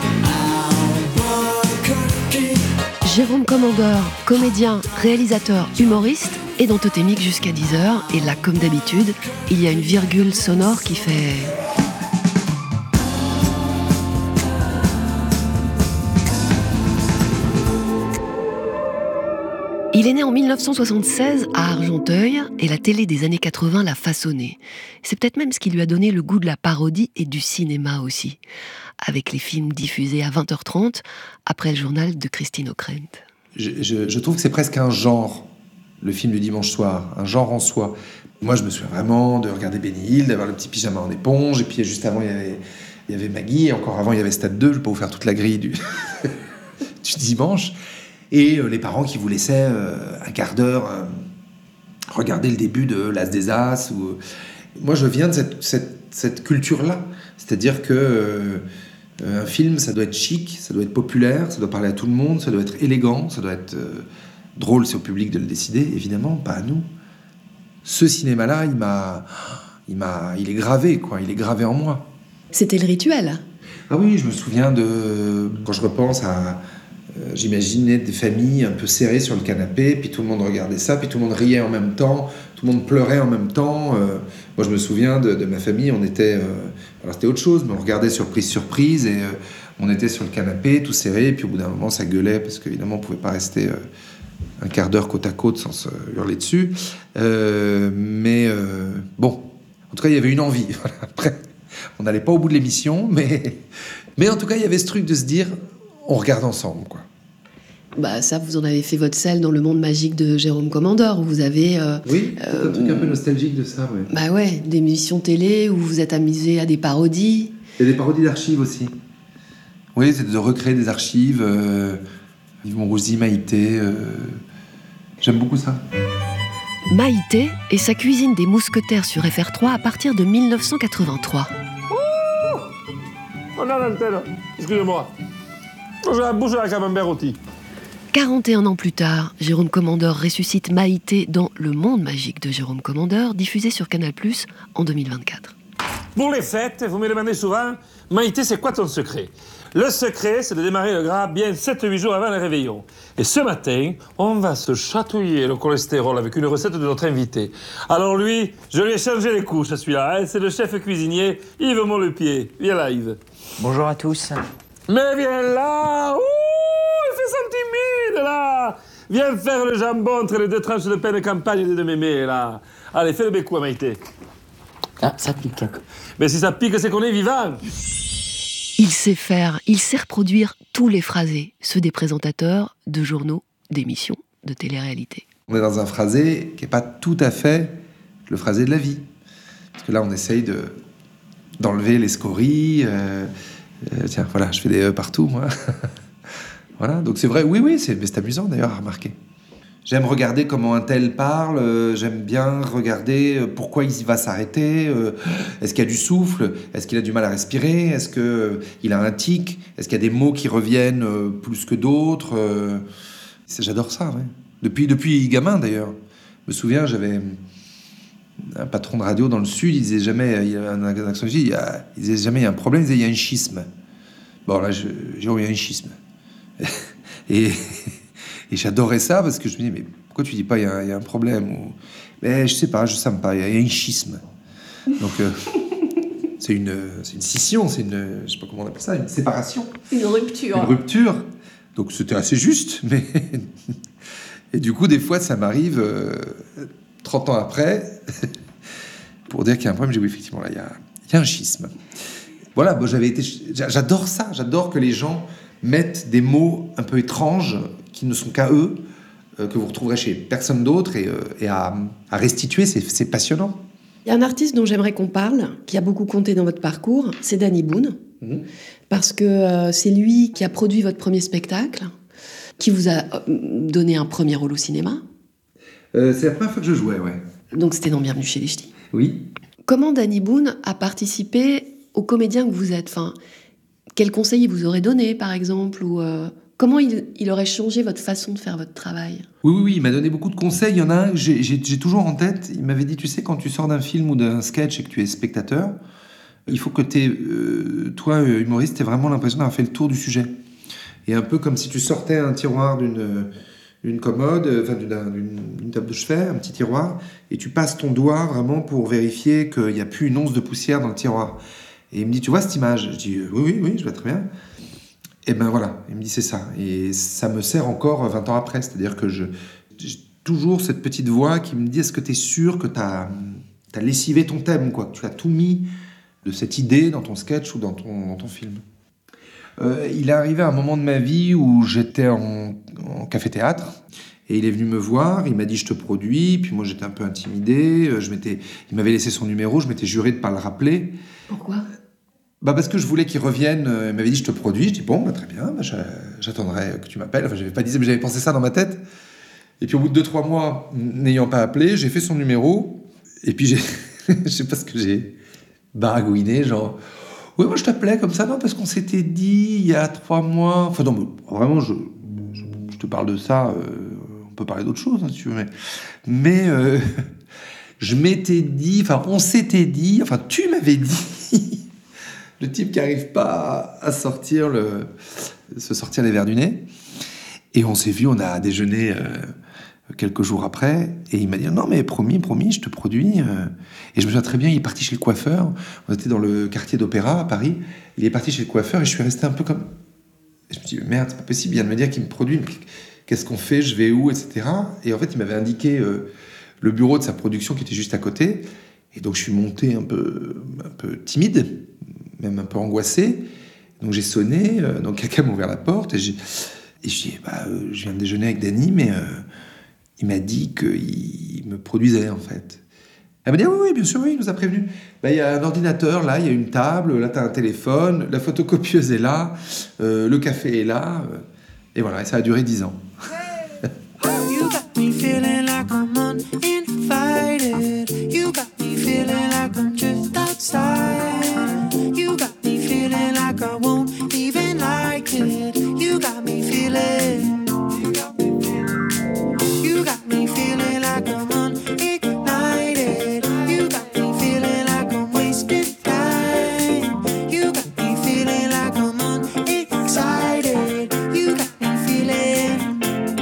Albuquerque. Jérôme Commandeur, comédien, réalisateur, humoriste, est dans Totémique jusqu'à dix heures. Et là, comme d'habitude, il y a une virgule sonore qui fait... Il est né en mille neuf cent soixante-seize à Argenteuil et la télé des années quatre-vingts l'a façonné. C'est peut-être même ce qui lui a donné le goût de la parodie et du cinéma aussi, avec les films diffusés à vingt heures trente après le journal de Christine O'Krent. Je, je, je trouve que c'est presque un genre, le film du dimanche soir, un genre en soi. Moi, je me souviens vraiment de regarder Benny Hill, d'avoir le petit pyjama en éponge, et puis juste avant, il y avait, il y avait Maggie, et encore avant, il y avait Stade deux, je ne vais pas vous faire toute la grille du, du dimanche. Et euh, les parents qui vous laissaient euh, un quart d'heure euh, regarder le début de l'As des As. Ou... Moi, je viens de cette, cette, cette culture-là. C'est-à-dire que euh, un film, ça doit être chic, ça doit être populaire, ça doit parler à tout le monde, ça doit être élégant, ça doit être euh, drôle, c'est au public de le décider, évidemment, pas à nous. Ce cinéma-là, il m'a, il m'a, il est gravé, quoi. Il est gravé en moi. C'était le rituel. Ah oui, je me souviens de... Quand je repense à... Euh, j'imaginais des familles un peu serrées sur le canapé, puis tout le monde regardait ça, puis tout le monde riait en même temps, tout le monde pleurait en même temps. Euh, moi, je me souviens de, de ma famille, on était... Euh, alors, c'était autre chose, mais on regardait surprise, surprise, et euh, on était sur le canapé, tout serré, et puis au bout d'un moment, ça gueulait, parce qu'évidemment, on ne pouvait pas rester euh, un quart d'heure côte à côte sans se hurler dessus. Euh, mais euh, bon, en tout cas, il y avait une envie. Après, on n'allait pas au bout de l'émission, mais, mais en tout cas, il y avait ce truc de se dire... On regarde ensemble, quoi. Bah ça, vous en avez fait votre sel dans le monde magique de Jérôme Commandeur, où vous avez... Euh, oui, euh, un truc un peu nostalgique de ça, ouais. Bah ouais, des émissions télé où vous êtes amusé à des parodies. Il y a des parodies d'archives aussi. Oui, c'est de recréer des archives. Euh, Yves Monrouzi, Maïté... Euh, j'aime beaucoup ça. Maïté et sa cuisine des mousquetaires sur F R trois à partir de mille neuf cent quatre-vingt-trois. Oh, on a l'antenne, excusez-moi. J'ai la bouche à la camembert rôti. quarante et un ans plus tard, Jérôme Commandeur ressuscite Maïté dans Le Monde Magique de Jérôme Commandeur, diffusé sur Canal plus, en deux mille vingt-quatre. Pour les fêtes, vous me demandez souvent, Maïté, c'est quoi ton secret? Le secret, c'est de démarrer le gras bien sept à huit jours avant le réveillon. Et ce matin, on va se chatouiller le cholestérol avec une recette de notre invité. Alors lui, je lui ai changé les couches à celui-là. Hein, c'est le chef cuisinier Yves Montlepied. Viens là, Yves. Bonjour à tous. Mais viens là! Ouh, il fait son timide, là! Viens faire le jambon entre les deux tranches de pain de campagne et des deux mémés, là. Allez, fais le bécou à Maïté. Ah, ça pique. Mais si ça pique, c'est qu'on est vivant. Il sait faire, il sait reproduire tous les phrasés, ceux des présentateurs de journaux, d'émissions, de télé-réalité. On est dans un phrasé qui n'est pas tout à fait le phrasé de la vie. Parce que là, on essaye de, d'enlever les scories... Euh, Euh, tiens, voilà, je fais des E partout, moi. Voilà, donc c'est vrai, oui, oui, c'est, mais c'est amusant d'ailleurs à remarquer. J'aime regarder comment un tel parle, euh, j'aime bien regarder euh, pourquoi il va s'arrêter, euh, est-ce qu'il y a du souffle, est-ce qu'il a du mal à respirer, est-ce qu'il euh, a un tic, est-ce qu'il y a des mots qui reviennent euh, plus que d'autres. euh, J'adore ça, ouais. Depuis, depuis gamin d'ailleurs. Je me souviens, j'avais un patron de radio dans le Sud, il disait jamais, il y a un accent il, y a, il disait jamais il y a un problème, il disait il y a un schisme. Bon là, je, j'ai oh, il y a un schisme. Et... Et j'adorais ça parce que je me dis, mais pourquoi tu dis pas il y, y a un problème ou... Mais je sais pas, je sais pas, il y, y a un schisme. Donc, euh, c'est, une, c'est une scission, c'est une, je sais pas comment on appelle ça, une séparation. Une rupture. Une rupture. Donc, c'était assez juste, mais. Et du coup, des fois, ça m'arrive euh, trente ans après pour dire qu'il y a un problème. J'ai dit, oui, effectivement, là, il y a, y a un schisme. Voilà, bon, j'avais été. J'adore ça, j'adore que les gens mettent des mots un peu étranges qui ne sont qu'à eux, euh, que vous retrouverez chez personne d'autre, et, euh, et à, à restituer, c'est, c'est passionnant. Il y a un artiste dont j'aimerais qu'on parle, qui a beaucoup compté dans votre parcours, c'est Danny Boone, mmh. parce que euh, c'est lui qui a produit votre premier spectacle, qui vous a euh, donné un premier rôle au cinéma. Euh, c'est la première fois que je jouais, ouais. Donc c'était dans Bienvenue chez les Ch'tis. Oui. Comment Danny Boone a participé aux comédiens que vous êtes, enfin, quels conseils il vous aurait donné, par exemple, ou euh, comment il, il aurait changé votre façon de faire votre travail? Oui, oui, oui, il m'a donné beaucoup de conseils. Il y en a un que j'ai, j'ai, j'ai toujours en tête. Il m'avait dit, tu sais, quand tu sors d'un film ou d'un sketch et que tu es spectateur, il faut que t'aies, euh, toi, humoriste, t'aies vraiment l'impression d'avoir fait le tour du sujet. Et un peu comme si tu sortais un tiroir d'une, d'une commode, enfin d'une, d'une, d'une table de chevet, un petit tiroir, et tu passes ton doigt vraiment pour vérifier qu'il n'y a plus une once de poussière dans le tiroir. Et il me dit, tu vois cette image? Je dis, oui, oui, oui, je vois très bien. Et ben voilà, il me dit, c'est ça. Et ça me sert encore vingt ans après. C'est-à-dire que je, j'ai toujours cette petite voix qui me dit, est-ce que tu es sûr que tu as lessivé ton thème, quoi, que tu as tout mis de cette idée dans ton sketch ou dans ton, dans ton film? euh, Il est arrivé à un moment de ma vie où j'étais en, en café-théâtre. Et il est venu me voir, il m'a dit, je te produis. Puis moi, j'étais un peu intimidé. Je m'étais, il m'avait laissé son numéro, je m'étais juré de ne pas le rappeler. Pourquoi? Bah parce que je voulais qu'il revienne. Il m'avait dit, je te produis. Je dis, bon, bah très bien, bah j'attendrai que tu m'appelles. Enfin, j'avais pas dit, mais j'avais pensé ça dans ma tête. Et puis au bout de deux, trois mois, n'ayant pas appelé, j'ai fait son numéro. Et puis j'ai, je sais pas ce que j'ai baragouiné, genre, ouais, moi je t'appelais comme ça, non, parce qu'on s'était dit il y a trois mois. Enfin, non, vraiment, je, je, je te parle de ça. Euh, on peut parler d'autre chose, hein, si tu veux, mais. Mais euh, je m'étais dit, enfin, on s'était dit, enfin, tu m'avais dit. Le type qui n'arrive pas à sortir le, se sortir les verres du nez. Et on s'est vu, on a déjeuné euh, quelques jours après. Et il m'a dit, non mais promis, promis, je te produis. Euh. Et je me souviens très bien, il est parti chez le coiffeur. On était dans le quartier d'Opéra à Paris. Il est parti chez le coiffeur et je suis resté un peu comme... Et je me suis dit, merde, c'est pas possible, il vient de me dire qu'il me produit. Qu'est-ce qu'on fait? Je vais où? Etc. Et en fait, il m'avait indiqué euh, le bureau de sa production qui était juste à côté. Et donc je suis monté un peu, un peu timide, même un peu angoissé. Donc j'ai sonné, euh, donc quelqu'un m'a ouvert la porte et j'ai, et j'ai dit, bah, euh, je viens de déjeuner avec Danny, mais euh, il m'a dit qu'il me produisait en fait. Elle m'a dit, ah, oui, oui, bien sûr, oui, il nous a prévenu. Bah, il y a un ordinateur là, il y a une table, là t'as un téléphone, la photocopieuse est là, euh, le café est là, euh, et voilà, et ça a duré dix ans. You got me feeling like I'm uninvited. You got me feeling like I'm just outside. You got me feeling like I won't even like it. You got me feeling. You got me feeling like I'm unignited. You got me feeling like I'm wasting time. You got me feeling like I'm unexcited. You got me feeling.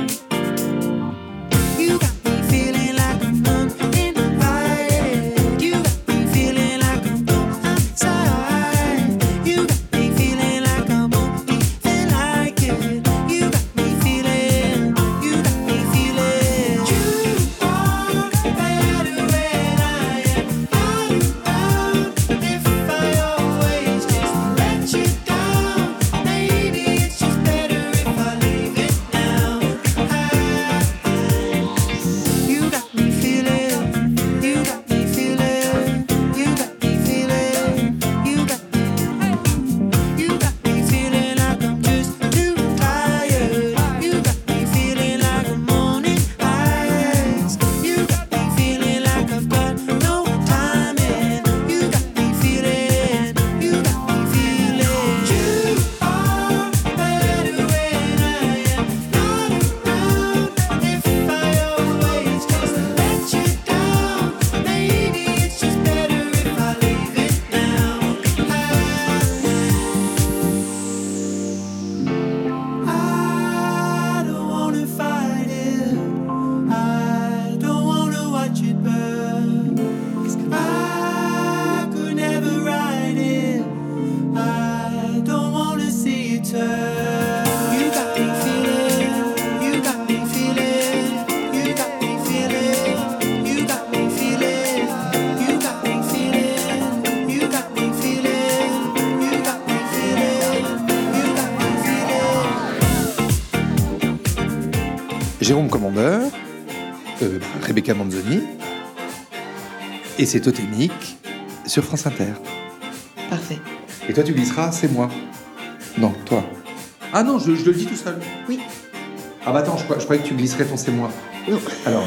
Jérôme Commandeur, euh, Rebecca Manzoni, et c'est Totémique sur France Inter. Parfait. Et toi, tu glisseras, c'est moi. Non, toi. Ah non, je, je le dis tout seul. Oui. Ah bah attends, je, crois, je croyais que tu glisserais ton c'est moi. Non. Alors.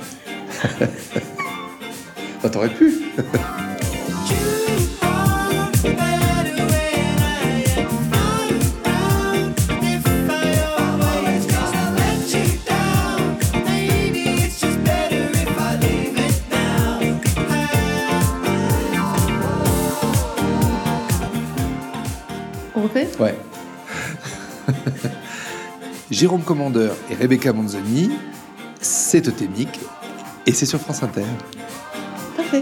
Bah t'aurais pu. On refait ? Ouais. Jérôme Commandeur et Rebecca Manzoni, c'est Totémique et c'est sur France Inter. Parfait.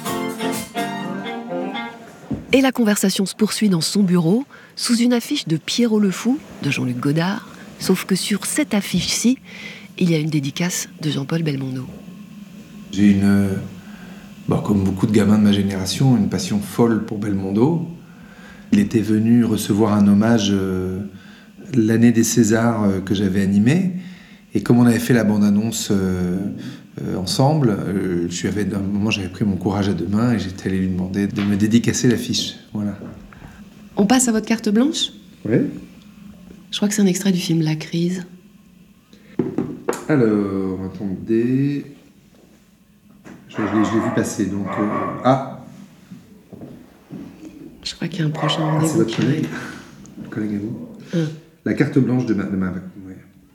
Et la conversation se poursuit dans son bureau, sous une affiche de Pierrot le Fou, de Jean-Luc Godard, sauf que sur cette affiche-ci, il y a une dédicace de Jean-Paul Belmondo. J'ai une, bon, comme beaucoup de gamins de ma génération, une passion folle pour Belmondo. Il était venu recevoir un hommage euh, l'année des Césars euh, que j'avais animé. Et comme on avait fait la bande-annonce euh, euh, ensemble, euh, je lui avais, à un moment, j'avais pris mon courage à deux mains et j'étais allé lui demander de me dédicacer l'affiche. Voilà. On passe à votre carte blanche ? Oui. Je crois que c'est un extrait du film La Crise. Alors, attendez. Je, je l'ai, je l'ai vu passer, donc... euh, Ah Je crois qu'il y a un prochain Ah, rendez-vous. c'est votre qui collègue, arrive. collègue à vous. Hum. La carte blanche de ma... De ma... ouais.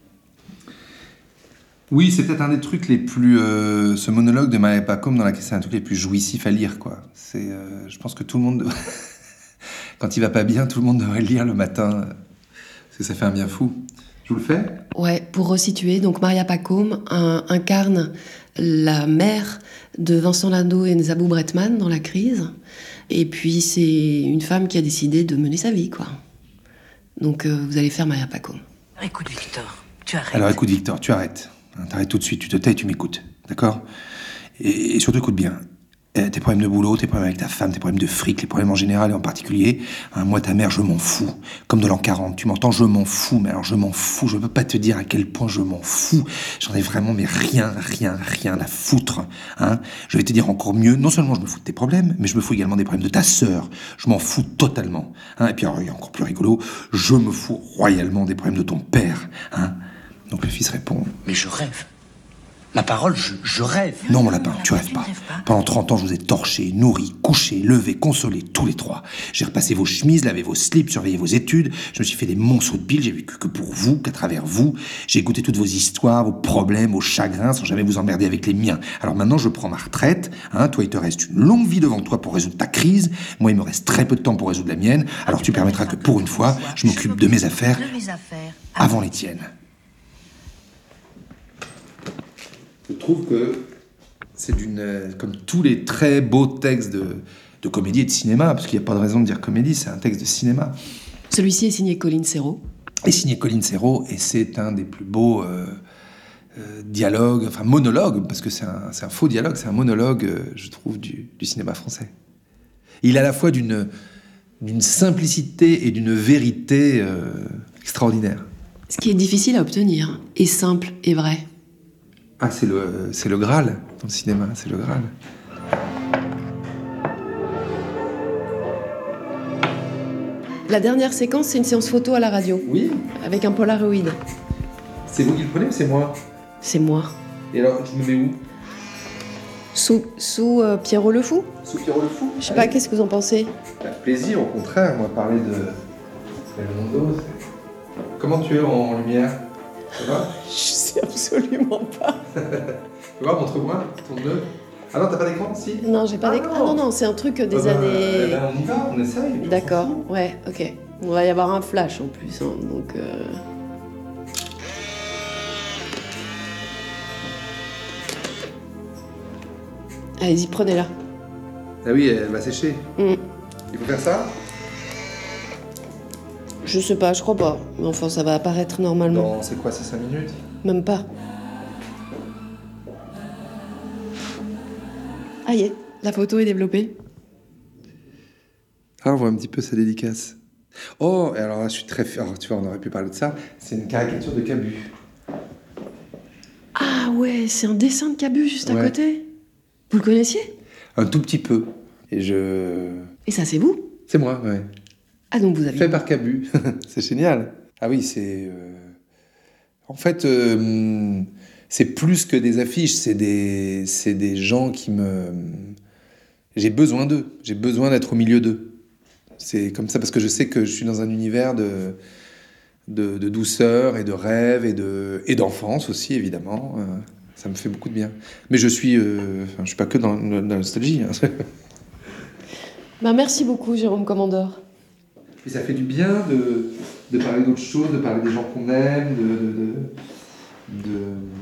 Oui, c'est peut-être un des trucs les plus... euh, ce monologue de Maria Pacôme, dans laquelle c'est un truc les plus jouissifs à lire, quoi. C'est, euh, je pense que tout le monde... Quand il va pas bien, tout le monde devrait le lire le matin. euh, Parce que ça fait un bien fou. Je vous le fais ? Ouais, pour resituer, donc Maria Pacôme un- incarne la mère de Vincent Lindau et Zabou Bretman dans La Crise. Et puis c'est une femme qui a décidé de mener sa vie, quoi. Donc euh, vous allez faire Maria Pacôme. Écoute, Victor, tu arrêtes. Alors écoute Victor, tu arrêtes. Hein, T'arrêtes tout de suite, tu te tais et tu m'écoutes. D'accord ? et, et surtout écoute bien. Euh, tes problèmes de boulot, tes problèmes avec ta femme, tes problèmes de fric, les problèmes en général et en particulier. Hein, moi, ta mère, je m'en fous. Comme de l'an quarante, tu m'entends ? Je m'en fous. Mais alors, je m'en fous. Je peux pas te dire à quel point je m'en fous. J'en ai vraiment, mais rien, rien, rien à foutre. Hein ? Je vais te dire encore mieux. Non seulement je me fous de tes problèmes, mais je me fous également des problèmes de ta sœur. Je m'en fous totalement. Hein ? Et puis, alors, il y a encore plus rigolo. Je me fous royalement des problèmes de ton père. Hein ? Donc le fils répond. Mais je rêve. Ma parole, je, je rêve. Non, mon lapin, tu rêves pas. Pendant trente ans, je vous ai torché, nourri, couché, levé, consolé, tous les trois. J'ai repassé vos chemises, lavé vos slips, surveillé vos études. Je me suis fait des monceaux de piles, j'ai vécu que pour vous, qu'à travers vous. J'ai écouté toutes vos histoires, vos problèmes, vos chagrins, sans jamais vous emmerder avec les miens. Alors maintenant, je prends ma retraite. Hein, toi, il te reste une longue vie devant toi pour résoudre ta crise. Moi, il me reste très peu de temps pour résoudre la mienne. Alors tu permettras que pour une fois, je m'occupe de mes affaires avant les tiennes. Je trouve que c'est d'une... euh, comme tous les très beaux textes de, de comédie et de cinéma, parce qu'il n'y a pas de raison de dire comédie, c'est un texte de cinéma. Celui-ci est signé Colin Serrault. Et signé Colin Serrault, et c'est un des plus beaux euh, euh, dialogues, enfin monologues, parce que c'est un, c'est un faux dialogue, c'est un monologue, euh, je trouve, du, du cinéma français. Il est à la fois d'une, d'une simplicité et d'une vérité euh, extraordinaire. Ce qui est difficile à obtenir, est simple et vrai. Ah, c'est le, c'est le Graal dans le cinéma, c'est le Graal. La dernière séquence, c'est une séance photo à la radio. Oui. Avec un Polaroid. C'est vous qui le prenez ou c'est moi ? C'est moi. Et alors, je me mets où ? Sous, sous euh, Pierrot le Fou. Sous Pierrot le Fou ? Je sais pas, qu'est-ce que vous en pensez ? Bah, plaisir, au contraire, moi, parler de Belmondo, c'est... Comment tu es en lumière ? Ça va ? Je sais absolument pas. Tu vois, montre-moi ton nœud. Ah non, t'as pas d'écran, si ? Non, j'ai pas Ah d'écran. non. Non, non, c'est un truc des Ah bah, années... eh ben, on y va, on essaye. D'accord, ouais, ok. On va y avoir un flash en plus, hein, donc... Euh... Allez-y, prenez-la. Ah oui, elle va sécher. Mm. Il faut faire ça ? Je sais pas, je crois pas. Mais enfin, ça va apparaître normalement. Non, c'est quoi, c'est cinq minutes ? Même pas. Ah, y est, la photo est développée. Ah, on voit un petit peu sa dédicace. Oh, et alors là, je suis très fier. Alors, tu vois, on aurait pu parler de ça. C'est une caricature de Cabu. ouais, c'est un dessin de Cabu juste à Ouais. côté. Vous le connaissiez? Un tout petit peu. Et je... Et ça, c'est vous? C'est moi, ouais. Ah, donc vous avez... Fait par Cabu. C'est génial. Ah oui, c'est... euh, En fait, euh, c'est plus que des affiches, c'est des, c'est des gens qui me... J'ai besoin d'eux. J'ai besoin d'être au milieu d'eux. C'est comme ça parce que je sais que je suis dans un univers de, de, de douceur et de rêve et, de, et d'enfance aussi, évidemment. Euh, ça me fait beaucoup de bien. Mais je suis... Euh, enfin, je suis pas que dans, dans la nostalgie. Hein. Bah, merci beaucoup, Jérôme Commandeur. Et ça fait du bien de, de parler d'autres choses, de parler des gens qu'on aime, de... de, de, de...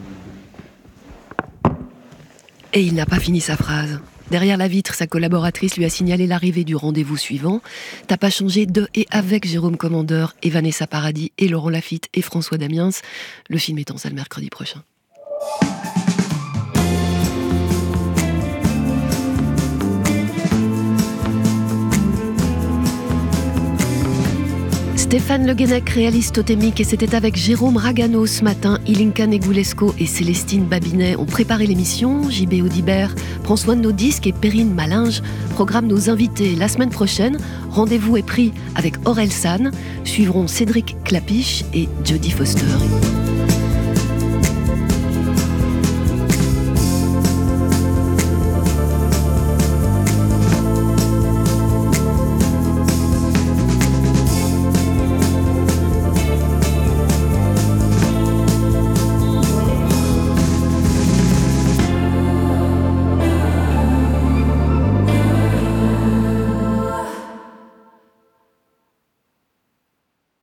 Et il n'a pas fini sa phrase. Derrière la vitre, sa collaboratrice lui a signalé l'arrivée du rendez-vous suivant. T'as pas changé de et avec Jérôme Commandeur et Vanessa Paradis et Laurent Lafitte et François Damiens. Le film est en salle mercredi prochain. Stéphane Le Guenec réalise Totémique et c'était avec Jérôme Ragano ce matin. Ilinka Negulesco et Célestine Babinet ont préparé l'émission. J B Audibert prend soin de nos disques et Perrine Malinge programme nos invités. La semaine prochaine, rendez-vous est pris avec Aurel San. Suivront Cédric Clapiche et Jodie Foster.